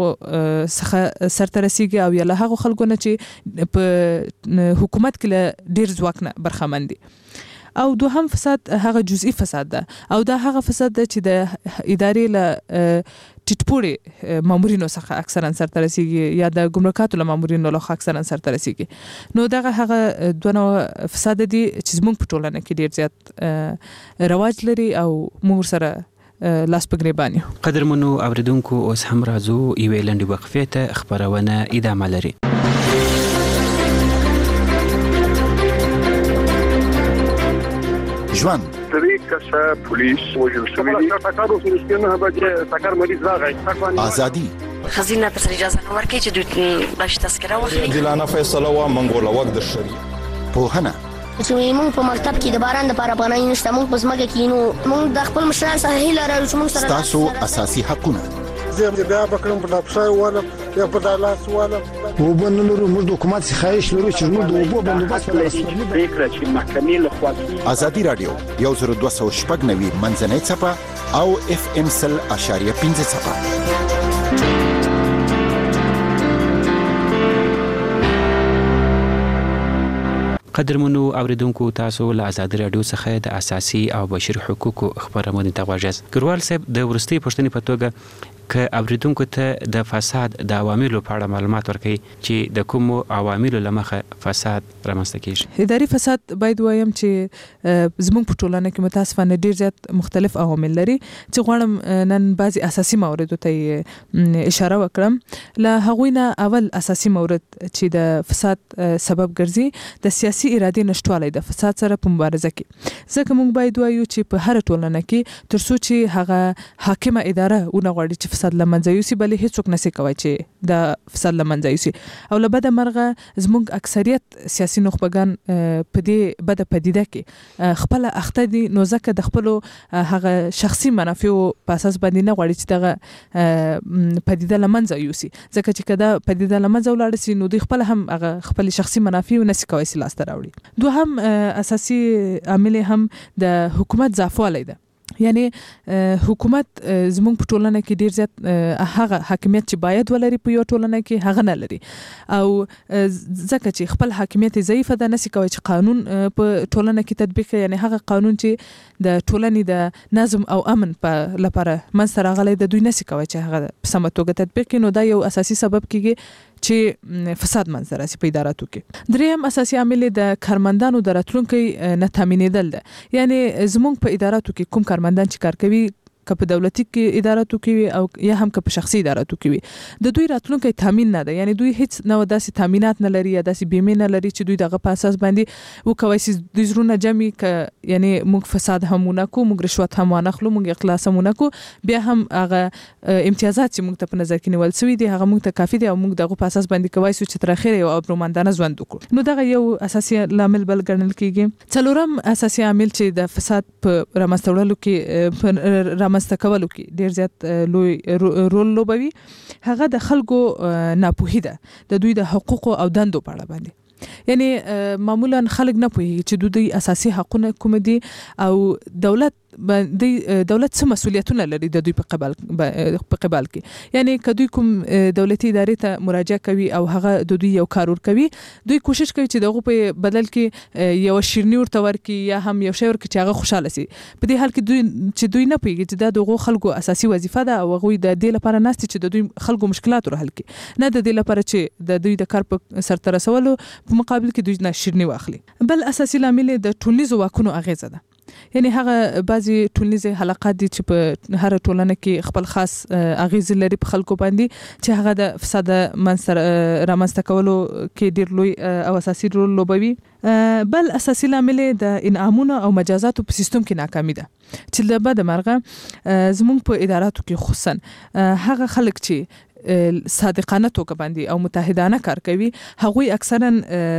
څخه سرته رسیږي او یا له هغو خلکو نه چې په حکومت کې له ډیر ځواک نه برخمن دي. او دوهم فساد هغه جزئی فساد ده او دا هغه فساد ده چې د ادارې له ټټپوړي مامورینو څخه اکثرا سرته رسیږي یا د ګمرکاتو له مامورینو له اکثرا سرته رسیږي. نو دغه هغه دوه فساد دي چې زموږ په ټولنه کې ډیر زیات رواج لري او موږ سره لاس پګریبانی. قدرمنو اوریدونکو اوس هم راځو یوې لنډې وقفې ته، خبرونه ادامه لري. ژوند پولیس وجل شوی ازادي خزینه پر اجازه نه ورکړي چې دوی باش تذکره واخلي. عادلانه فیصله وا منګول وخت د شری پوهنه چې موږ په مکتب کې د باران د لپاره افغانۍ نشته، موږ په ځمکه کې نو موږ د خپل مشران سره هیله لرو چې موږ سره تاسو اساسي حقونه زه بیا بکرم په ډاپشای ولا یا په دالاس ولا وبنلو موږ د حکومت خواهش لرو چې موږ د اوبو بندوبست ولرو. فکر چې محکمې له خوا ازادي رادیو 1290 منځنۍ صفه او FM 100.5 صفه. قدرمنو اوریدونکو تاسو له ازادي رادیو څخه د اساسي او بشري حقوقو خبرونه ته غواړئ. ګروال صاحب د ورستي پښتني په توګه ک اوریدونکو ته د فساد د عواملو په اړه معلومات ورکړي چې د کوم عواملو لمخه فساد رامنځته کیږي. اداري فساد باید وایم چې زموږ په ټولنه کې متاسفانه ډیر زیات مختلف عوامل لري چې غواړم نن بعضي اساسي موردو ته اشاره وکړم. له هغوی نه اول اساسي مورد چې د فساد سبب ګرځي د سیاسي ارادې نشټوالی د فساد سره په مبارزه کې. ځکه موږ باید وایو چې په هر ټولنه کې ترڅو چې هغه حاکمه اداره ونه غواړي چې فساد لمنځه یوسي، بلې هیڅوک نشي کوي چې د فساد لمنځه یوسي. او له بده مرغه زموږ اکثریت سیاسي نخبگان په دې بده پدیده کې خپل اخته دي، نو ځکه د خپل هغه شخصي منافع په اساس باندې نه غواړي چې دغه پدیده لمنځه یوسي. ځکه چې کدا پدیده لمنځه ولاړ سي نو دوی خپل هم هغه خپل شخصي منافع نشي کوي چې لاس ته راوړي. دوهم اساسي عامل هم د حکومت ضعفوالی ده. یعنی حکومت زموږ په ټولنه کې ډیر زیات هغه حاکمیت چې باید ولري په یو ټولنه کې هغه نه لري، او ځکه چې خپل حاکمیت ضعیف ده نشي کوي چې قانون په ټولنه کې تطبیق، یعنی هغه قانون چې د ټولنې د نظم او امن په لپاره منځ راغلی د دوی نشي کوي چې هغه په سمه توګه تطبیق کړي. نو دا یو اساسي سبب کیږي چې فساد منځ راسي په اداراتو کې. دریم اساسي عامل د کارمندانو د راتلونکي نه تامینېدل ده. یعنی زموږ په اداراتو کې کوم کارمندان چې کار کوي که په دولتي کې اداراتو کې او یا هم که په شخصي اداراتو کې وي، د دوی راتلونکي تامین نه ده. یعنی دوی هیڅ نو داسې تامینات نه لري یا داسې بیمه نه لري چې دوی دغه په اساس باندې وکوي چې د زرونه جمعي ک یعنی موږ فساد هم ونکو، موږ رشوت هم ونخلو، موږ اخلاص هم ونکو، بیا هم هغه امتیازات چې موږ ته په نظر کې نیول شوی دي هغه موږ ته کافي دي او موږ دغه په اساس باندې کوي چې تر اخره یو ابرومندانه ژوند وکړو. نو دغه یو اساسي عامل بل ګڼل کیږي. څلورم اساسي عامل چې د فساد په رامنځته کې رامنځته کولو کې ډیر زیات لوی رول لوبوي هغه د خلکو ناپوهي ده د دوی د حقوقو او دندو په اړه باندې. یعنی معمولا خلک نه پوهیږي چې دوی اساسي حقونه کوم دي او دولت څه مسؤلیتونه لري د دوی په قبال کې. یعنی که دوی کوم دولتي ادارې ته مراجعه کوي او هغه د دوی یو کار ورکوي، دوی کوشش کوي چې دغه په بدل کې یو شیرنی ورته ورکړي یا هم یو شی ورکړي چې هغه خوشاله شي. په دې حال کې دوی نه پوهیږي چې دا دغه خلکو اساسي وظیفه ده او هغوی د دې لپاره ناست چې د دوی خلکو مشکلات حل کړي، نه د دې لپاره چې د دوی د کار په سرته رسولو په مقابل کې دوی نه شیرنی واخلي. بل اساسي عامل د ټولنیزو واکونو اغیزه ده. یعنی هغه بعضی ټولنیزه حلقات دي چې په هر ټولنه کې خپل خاص اغیز لري په خلکو باندې چې هغه د فساد رامنځته کولو کې ډیر لوی او اساسي رول لوبوي. بل اساسي عامل د انعامونو او مجازاتو په سیستم کې ناکامي ده چې له بده مرغه زموږ په اداراتو کې خصوصا هغه خلک چې صادقانه توګه باندې او متحدانه کار کوي، هغوی اکثرا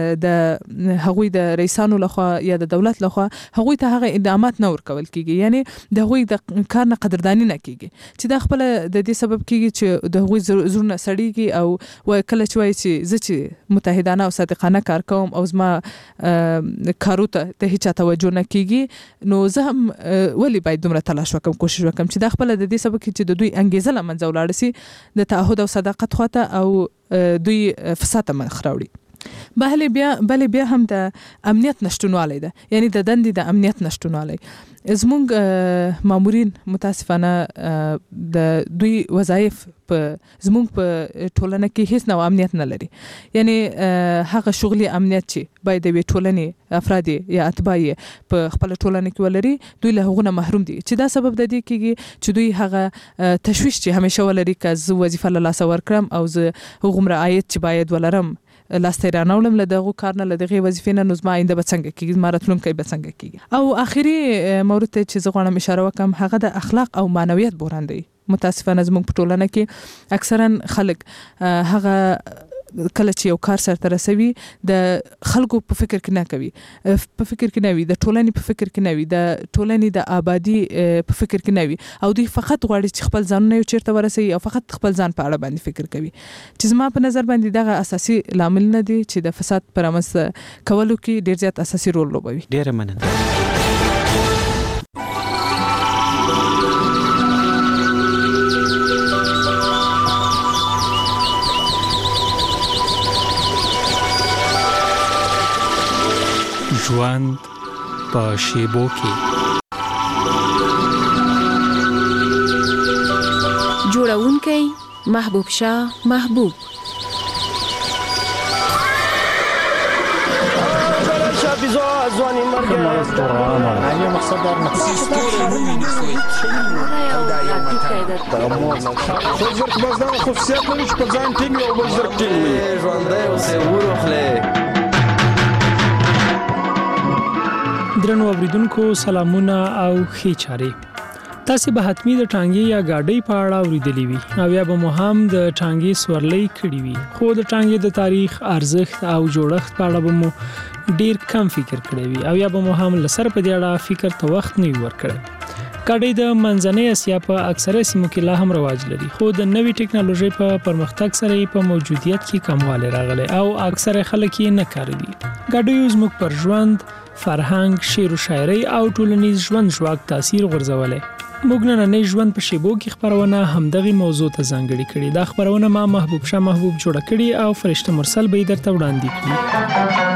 د هغوی د رئیسانو لخوا یا د دولت لخوا هغوی ته هغه انعامات نه ورکول کیږي. یعنی د هغوی د کار نه قدردانی نه کیږي چې دا خپل د دې سبب کیږي چې د هغوی زړونه سړیږي او کله چې وایي چې زه چې متحدانه او صادقانه کار کوم او زما کارو ته د هیڅ توجه نه کیږي، نو زه هم ولی باید دومره تلاش وکم، کوشش وکم چې دا خپل د دې سبب چې د دوی انګیزه لمنځه ولاړ شي د تعهد او صداقت خواته او دوی فساد مخ راوړي. بله بیا هم د امنیت نشټونوالی ده، یعنی د دندې د امنیت نشټونوالی. زمونږ مامورین متاسفانه د دوی وظایف زمونږ په ټولنه کې هیڅ نوع امنیت نه لري. یعنی هغه شغلي امنیت چې باید د ټولنې افراد یا اتباع په خپل ټولنه کې ولري، دوی له هغه محروم دي، چې دا سبب د دې کېږي چې دوی هغه تشویش چې همیشه ولري که زه وظیفه له لاسه ورکړم او زه هغومره عاید چې باید ولرم لاسته رانوړم له دغه کار نه، له دغه وظیفې نه، نو زما آینده به څنګه کېږي، زما راتلونکی به څنګه کېږي. او آخري مورد ته چې زه غواړم اشاره وکړم هغه د اخلاق او معنویت بحران دی. متاسفانه زموږ په ټولنه کې اکثرا خلک هغه کله چې یو کار سرته رسوي د خلکو په فکر کې نه کوي، په فکر کې نه وي، د ټولنې په فکر کې نه وي، د ټولنې د آبادی په فکر کې نه وي، او دوی فقط غواړي چې خپل ځانونه یو چیرته ورسوي او فقط خپل ځان په اړه باندې فکر کوي، چې زما په نظر باندې دغه اساسي لامل نه دی چې د فساد پر رامنځته کولو کې ډیر زیات اساسي رول لوبوي. ډیره مننه. ژوند په شیبو کې. جوړونکی محبوب شاه محبوب. ځواني مرګ یو مقصد دار زرق بس دا خصوصیات لري چې په ځان ټینګ او بل زرق ټینګ وي. ژوندی اوسې وروخلې. درنو اوریدونکو سلامونه او ښې چارې. تاسو به حتمی د ټانګي یا گاډي په اړه اوریدلی وي او یا به مو هم د ټانګي سورلۍ کړی وي، خو د ټانګي د تاریخ، ارزښت او جوړښت په اړه به مو ډیر کم فکر کړی وي او یا به مو هم لسر په دې اړه فکر ته وخت نه ورکړي. گاډي د منځنۍ اسیا په اکثره سیمو کې لا هم رواج لري، خو د نوې ټکنالوژي په پرمختګ سره په موجودیت کې کموالی راغلی او اکثره خلک یې نه کاروي. گاډي زموږ پر ژوند، فرهنګ، شعر و شاعري او ټولنیز ژوند ژواک تاثیر غورځولی. موږ نننی ژوند په شیبو کې خبرونه همدغه موضوع ته ځانګړې کړې. دا خبرونه ما محبوب شاه محبوب جوړه کړې او فرشته مرسل به درته وړاندې کړي.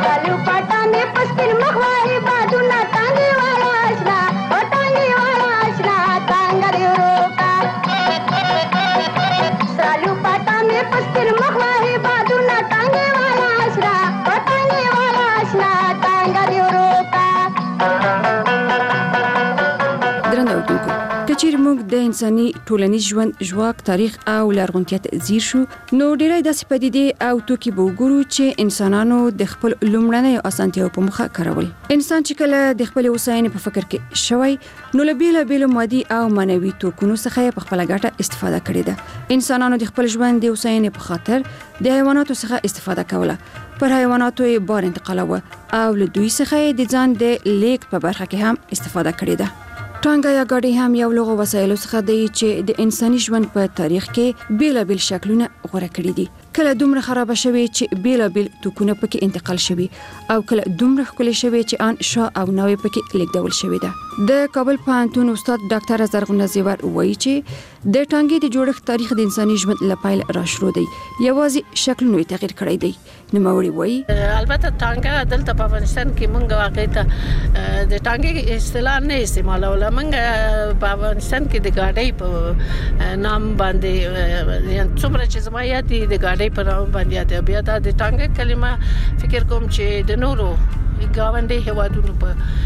کچیر موږ د انساني ټولنیز ژوند ژواک، تاریخ او لرغونتیا ته ځیر شو، نو ډیری داسې پدیدې او توکي به وګورو چې انسانانو د خپل لومړنۍ اسانتیاو په مخه کارول. انسان چې کله د خپل هوساینې په فکر کې شوی، نو له بیلابیلو مادي او معنوي توکونو څخه په خپل ګټه استفاده کړې ده. انسانانو د خپل ژوند د هوساینې په خاطر د حیواناتو څخه استفاده کوله، پر حیواناتو یې بار انتقالوه او له دوی څخه د ځان د لیږد په برخه کې هم استفاده کړې ده. ټانګه یا ګاډي هم یو لغو وسایلو څخه دی چې د انساني ژوند په تاریخ کې بیلابیل شکلونه غوره کړي دي. کله دومره خراب شوی چې بیلابیل توکونه پکې انتقال شوی او کله دومره ښکلي شوی چې ان شا او نوې پکې لیکدول شوی ده. د کابل پوهنتون استاد ډاکټر زرغونه زیور وایي چې د ټانګي د جوړښت تاریخ د انساني ژوند لپاره را شروع دی، یوازې شکلونه یې تغیر کړی دی. نوموړي وایي البته ټانګه دلته په افغانستان کې مونږ واقعي ته د ټانګي اصطلاح نه استعمالوله. مونږ په افغانستان کې د گاډي په نام باندې یعنی څومره چې زما یاد دي د گاډي په نام باندې یاد بیا د ټانګي کلمه فکر کوم چې د نورو ګاونډي هیوادونو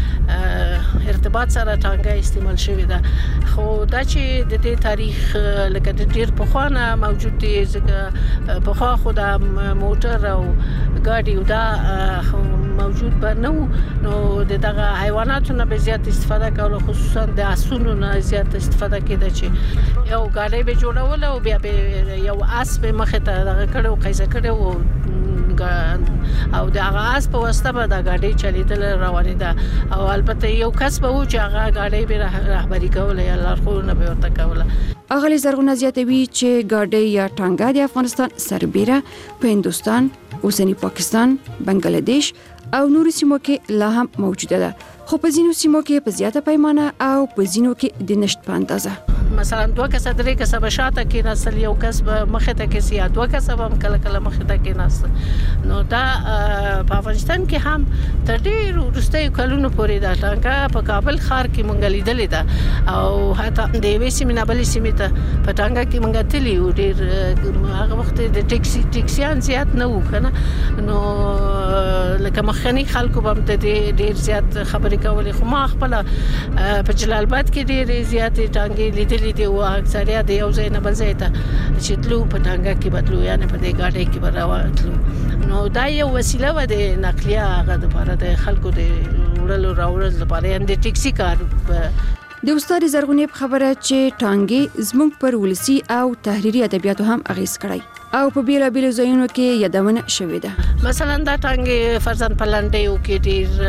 په ارتباط سره ټانګه استعمال شوی ده، خو دا چې د دې تاریخ لکه د ډیر پخوانه موجود دي، ځکه پخوا خو د موټر او ګاډي دا موجود به نو دغه حیواناتو نه به زیات استفاده کوله، خصوصا د اسونو نه زیات استفاده کېده چې یو ګاډي به جوړول او بیا به یو اس به مخه ته دغه کړو قیزه کړو او د هغه اس په واسطه به د ګاډي چلیدل روانېده او البته یو کس به و چې هغه ګاډي به رهبري کوله یا لارښوونه به ورته کوله. اغلی زرغونه زیاتوي چې ګاډي یا ټانګه د افغانستان سربیره په هندوستان، اوسنی پاکستان، بنگلاديش او نورو سیمو کې لا هم موجوده ده، خو په ځینو سیمو کې په زیاته پیمانه او په ځینو کې د نشټ په اندازه. مثلا 2 کس 3 کس به شاته کې نسل یو کس به مخه ته کې سي 2 کس به کله کله مخه ته کې نس نو دا په افغانستان کې هم تر ډیر وروستي کلونو پورې دا ټانګه په کابل ښار کې مونږ لیدلې ده او حتی د وې سیمه بلې سیمه ته په ټانګه کې مونږ تللی و ډیر هغه وخت د ټیکسیان زیات نه و کنه نو لکه مخنی خلکو به ډیر زیات خبرې کولې خو ما خپل په جلال آباد کې ډیر زیات ټانګې لیدلې دي او اکثریت یو ځای نه بل ځای ته چې تلو په ټانګه کې بدلو یعنی په دې گاډي کې براوتلو نو دا یو وسیله و د نقلیه هغه د لپاره د خلکو د وړلو راوړل لپاره یعنی د ټیکسي کار د استاد زرغونې په خبره چې ټانګې زموږ پر ولسی او تحریری ادبیاتو هم اغیز کړی او په بیلابیلو ځایونو کې یادونه شوې ده مثلا دا ټانګې فرزن په لنډیو کې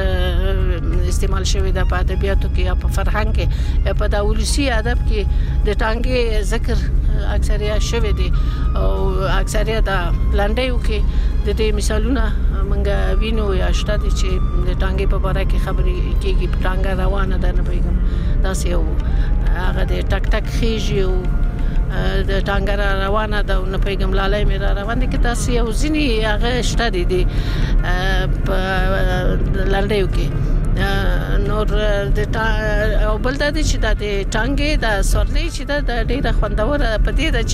ډیر استعمال شوې ده په ادبیاتو کې یا په فرهنګ کې یا په د ولسی ادب کې د ټانګې ذکر اکثریت شوې دي او اکثریت د لنډیو کې د دې مثالونه منګه وینو یا شته چې د ټانګې په اړه کې خبرې کیږي په ټانګه روانه ده نه پیغام دا سه هغه د ټک ټک خيږي او د ټانګه روانه ده نه پیغام لالای مې روان دي کې تاسو یو ځینی هغه شته دي په لنډیو کې نور د او بل د چې د ټانګې د سورلي چې د ډیره خوندور په دې د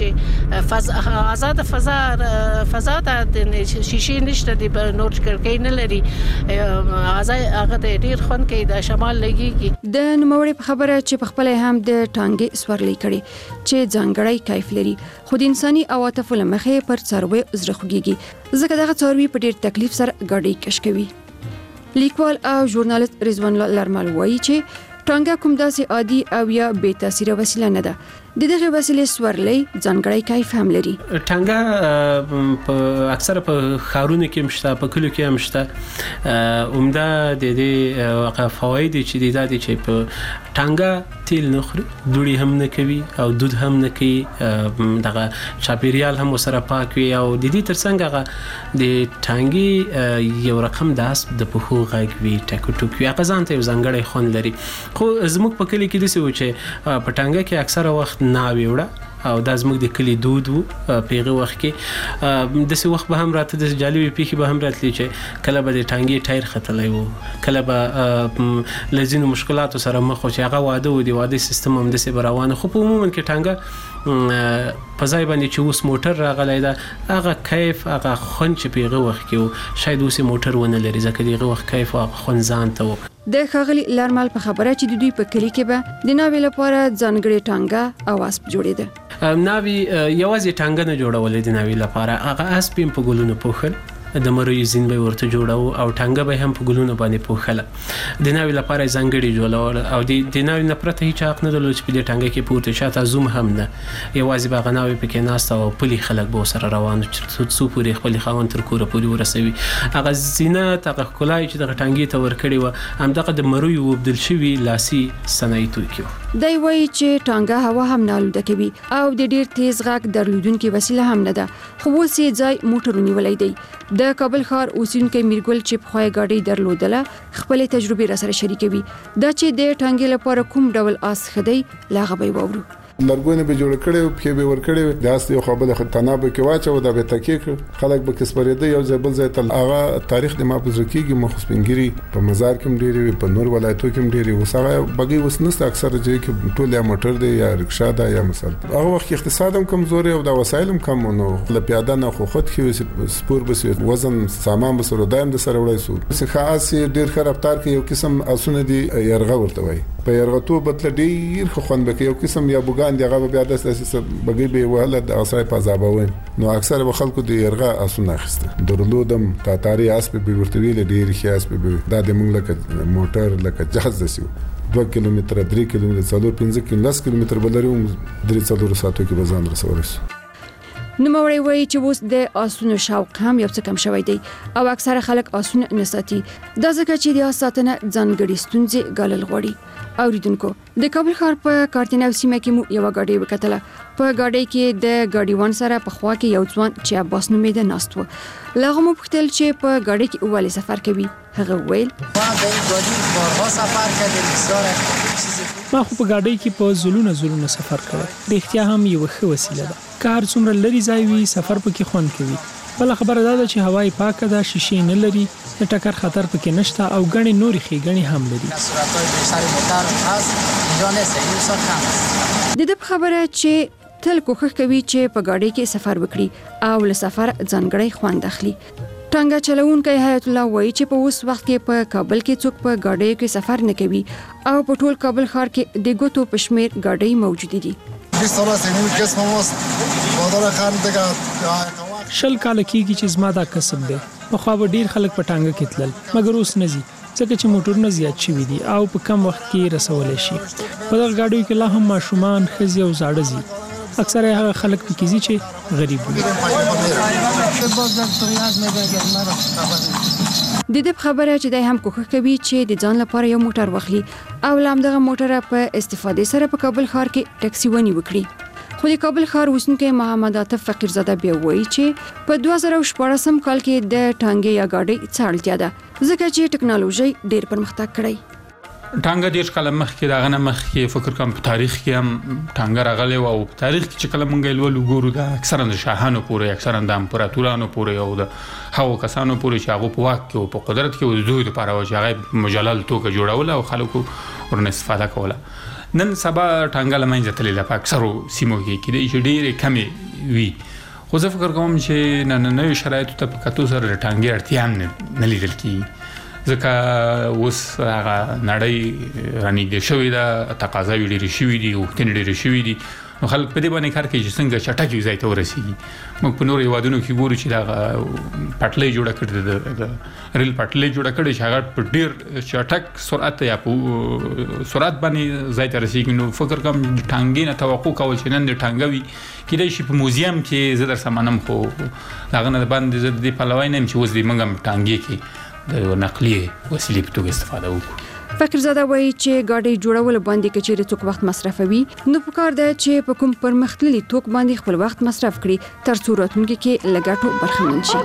چې آزاد فضا د شیشې نشته دی په نور کړکۍ نه لري آزاد هغه د ډیر خوند کې د شمال لګيږي د نوموړي په خبره چې په خپل هم د ټانګې سورلي کړي چې ځانګړی کیف لري خو د انساني عواطف لمخې پر څاروي زړخوږي ځکه دغه څاروي په ډیر تکلیف سره ګاډي کش کوي لیکوال او ژورنالیست رضوان لرمل وایي چې ټانګه کوم داسې عادي او یا بې تاثیره وسیله نه ده د دغه وسیلې سورلي ځانګړی کیف هم لري ټانګه په اکثره په خارونو کې مشته په کلو کې هم مشته عمده د دې واقع فواید چې د چې په ټانګه تیل نه خوري دوړي هم نه کوي او دود هم نه کوي دغه چاپیریال هم سره پاک وي او د دې ترڅنګ هغه د ټانګي یو رقم داس د پخو غږ وي ټکو ټکو هغه ځانته یو ځانګړی خون لري خو زموږ په کلی کې د څه و چې په ټانګه کې اکثره وخت ناوي وړه او د زموږ د کلی دود پیغه وخت کې د څه وخت به هم راته د جالبي پیخي به هم راتلی چې کله به د ټانګي ټایر ختلای وو کله به لزینو مشکلات سره مخ او چې هغه واده و دی واده سیستم هم د څه براوانه خو په عموما کې ټانګه په ځای باندې چې اوس موټر راغلی دا هغه کیف هغه خون چې پیغه وخت کې شاید اوس موټر ونه لري ځکه دغه وخت کیف او خون ځان ته و د خاغلی لرمل په خبره چې د دوی په کلی کې به د ناوی لپاره ځانګړي ټانګه او اسب جوړېده ناوی یوازې ټانګه نه جوړولې د ناوی لپاره هغه اسب په ګلونو پوښل د مروي زین به ورته جوړاو او ټانګه به هم په ګلونو باندې پوښله د ناوی لپاره ځانګړي جوړول او د ناوی نه پرته هیڅ حق نه درلود چې په دې ټانګه کې پورته شاته زوم هم نه یوازې به غناوي پکې ناست او پلي خلک به سره روان چې څو پورې خپل خوان تر کوره پورې ورسوي هغه زینت هغه کولای چې د ټانګي ته ورکړي و هم دغه د مروي وبدل شوی لاسي صنایتو کې دی وایي چې ټانګه هوا هم نه آلوده کوي او د ډیر تیز غږ درلودونکو وسیله هم نه ده خو اوس یې ځای موټرونی ولای دی د کابل ښار اوسیدونکو میرګل چې په خوای گاډي درلودله خپل تجربه را سره شریکوي دا چې د ټانګې لپاره کوم ډول آس خدي لاغبي وورو لرګونه به جوړ کړي او په به ور کړي د اس یو خبره خطانه به کې واچو دا به تکیک خلک به کسبريده یو ځبل ځای تل هغه تاریخ د ما په ځکیږي مخ سپینګری په مزار کې ډېری په نور ولایتو کې ډېری وسغه بګي وسنست اکثر ځای کې ټول یا موټر دی یا رکشا دا یا مثلا هغه وخت اقتصاد هم کمزوري او د وسایل هم کم نو د پیاده نه خو خود کې سپور بس وزن سامان بسره دایم د سره وړای سو څه خاص ډېر خراب تار کې یو قسم اسونه دی يرغه ورته وای په يرغتو بدل ډېر خو خوند بکې یو قسم یا بوګان دی هغه بیا د اساس بګي به وهله د اسای په عذابوي نو اکثر به خلکو د يرغه اسونه اخسته درلودم تاتاری اس په ورته ویل ډېر خیاس په دا د مونږ لکه موټر لکه جهاز دسیو 2 کیلومتر 3 کیلومتر 4-5 کیلومتر بلریو 3-4 ساعتو کې بزان رسولس نو موري وایي چې اوس د اسونو شوق هم یو څه کم شوی دی او اکثره خلک اسونه نساتي دا ځکه چې د اساتنه ځانګړي ستونزې ګالل غوړي اوریدونکو د کابل ښار په کارتینو سیمه کې مو یو غاډي وکټله په غاډي کې د غاډي وان سره په خوا کې یو ځوان چې عباس نومېده ناست و لغه مو پختل چې په غاډي کې اوله سفر کوي هغه ویل ما د غاډي بارها سفر کردم بسیار چیزی ما خو په ګاډۍ کې په زلونه سفر کړی. رښتیا هم یو ښه وسیله ده. که هر څومره لري ځای وي سفر پکې خوند کوي. بل خبره ده چې هوا پاکه ده، شیشې نه لري، د ټکر خطر پکې نشته او غني نوري خېګنی هم لري. د دې خبره چې تل کوښښ کوي چې په ګاډۍ کې سفر وکړي او له سفر ځانګړی خوند اخلي. ټانګه چلوونکی حیات الله وایي چې په اوس وخت کې په کابل کې څوک په ګاډۍ کې سفر نه کوي او په ټول کابل ښار کې د ګوتو په شمیر ګاډۍ موجود دي. شل کال کېږي چې زما دا کسب دی. پخوا به ډیر خلک په ټانګه کې تلل مګر اوس نه ځي ځکه چې موټرونه زیات شوي دي او په کم وخت کې رسولی شي. په دغه ګاډیو کې لا هم ماشومان، ښځې او زاړه ځي. اکثره هغه خلک پکې ځي چې غریب وي. د دې خبره چې د هم کوښښ کوي چې د ځان لپاره یو موټر واخلي او لامدغه موټر په استفادې سره په کابل ښار کې ټکسي ونی وکړي. خو د کابل ښار اوسنکی محمد عاطف فقیرزاده بیا وایي چې په 2014 کال کې د ټانګې یا ګاډۍ څه اړتیا ده ځکه چې ټکنالوژي ډیر پرمختګ کړی. ټانګه ډیر کله مخکې دا غنه مخکې فکر کوم په تاریخ کې هم ټانګه راغلی او په تاریخ کې چې کله مونږ ولول وګورو دا اکثرا د شاهانو پورې، اکثرا د امپراتورانو پورې او د هغو کسانو پورې چې هغه په واک کې او په قدرت کې او دوی لپاره و چې هغه مجلل توګه جوړول او خلکو ورنه استفاده کوله. نن سبا ټانګه لمنځه تللی په اکثرو سیمو کې د ډېرې کمې وي. خو زه فکر کوم چې نننیو شرایطو ته په کتو سره د ټانګې اړتیا هم نه لیدل کېږي ځکه اوس هغه نړۍ رانږدې شوې ده، تقاضاوې ډېرې شوي دي، غوښتنې ډېرې شوي دي. نو خلک په دې باندې کار کوي چې څنګه چټک یو ځای ته ورسېږي. موږ په نورو هېوادونو کې ګورو چې دغه پټلۍ جوړه کړې ده، ریل پټلۍ جوړه کړې چې هغه په ډېر چټک سرعت یا په سرعت باندې ځای ته رسېږي. نو فکر کوم ټانګې نه توقع کول چې نن د ټانګه وي کېدای شي په موزیم کې زه درسره منم، خو هغه نه باندې زه د دې پلوی نه یم چې اوس دې موږ هم ټانګې کې د نقلي وسیلې په توګه استفاده وکړو. فقیرزاده وایي چې ګاډۍ جوړول باندې کچېرې څوک وخت مصرفوي نو پکار ده چې په کوم پرمختللي توک باندې خپل وخت مصرف کړي تر څو راتلونکي کې له ګټو برخمن شي.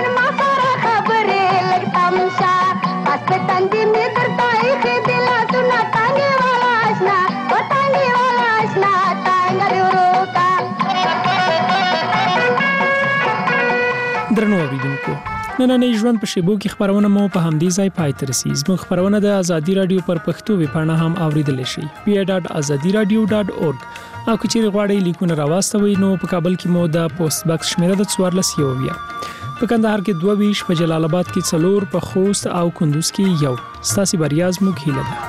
درنو اوریدونکو، نننۍ ژوند په شیبو کې خبرونه مو په همدې ځای پای ته رسي. زموږ خبرونه د ازادي رادیو پر پښتو ویبپاڼه هم اوریدلی شئ pa.azadiradio.org. او که چیرې غواړئ لیکونه راواستوئ نو په کابل کې مو د پوسټ باکس شمیره د 14 په کندهار کې 22 په جلال آباد کې 4 په خوست او کندوز کې 1. ستاسو بریا زموږ هیله ده.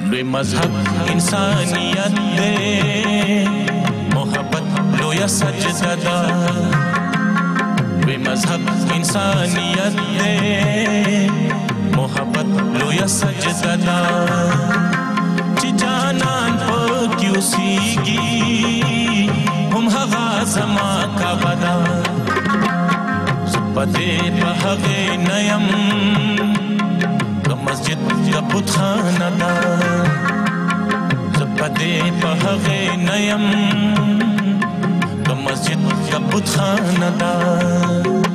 لوی مذهب انسانیت دے محبت لویا سجدہ دا لوی مذهب انسانیت دے محبت لویا سجدہ دا چی جانان پاکی اسیگی هم هغا زما کا بدا زبدے پہغے نیم کا مسجد کا بت خانہ دا زبدے پہغے نیم کا مسجد کا بت خانہ دا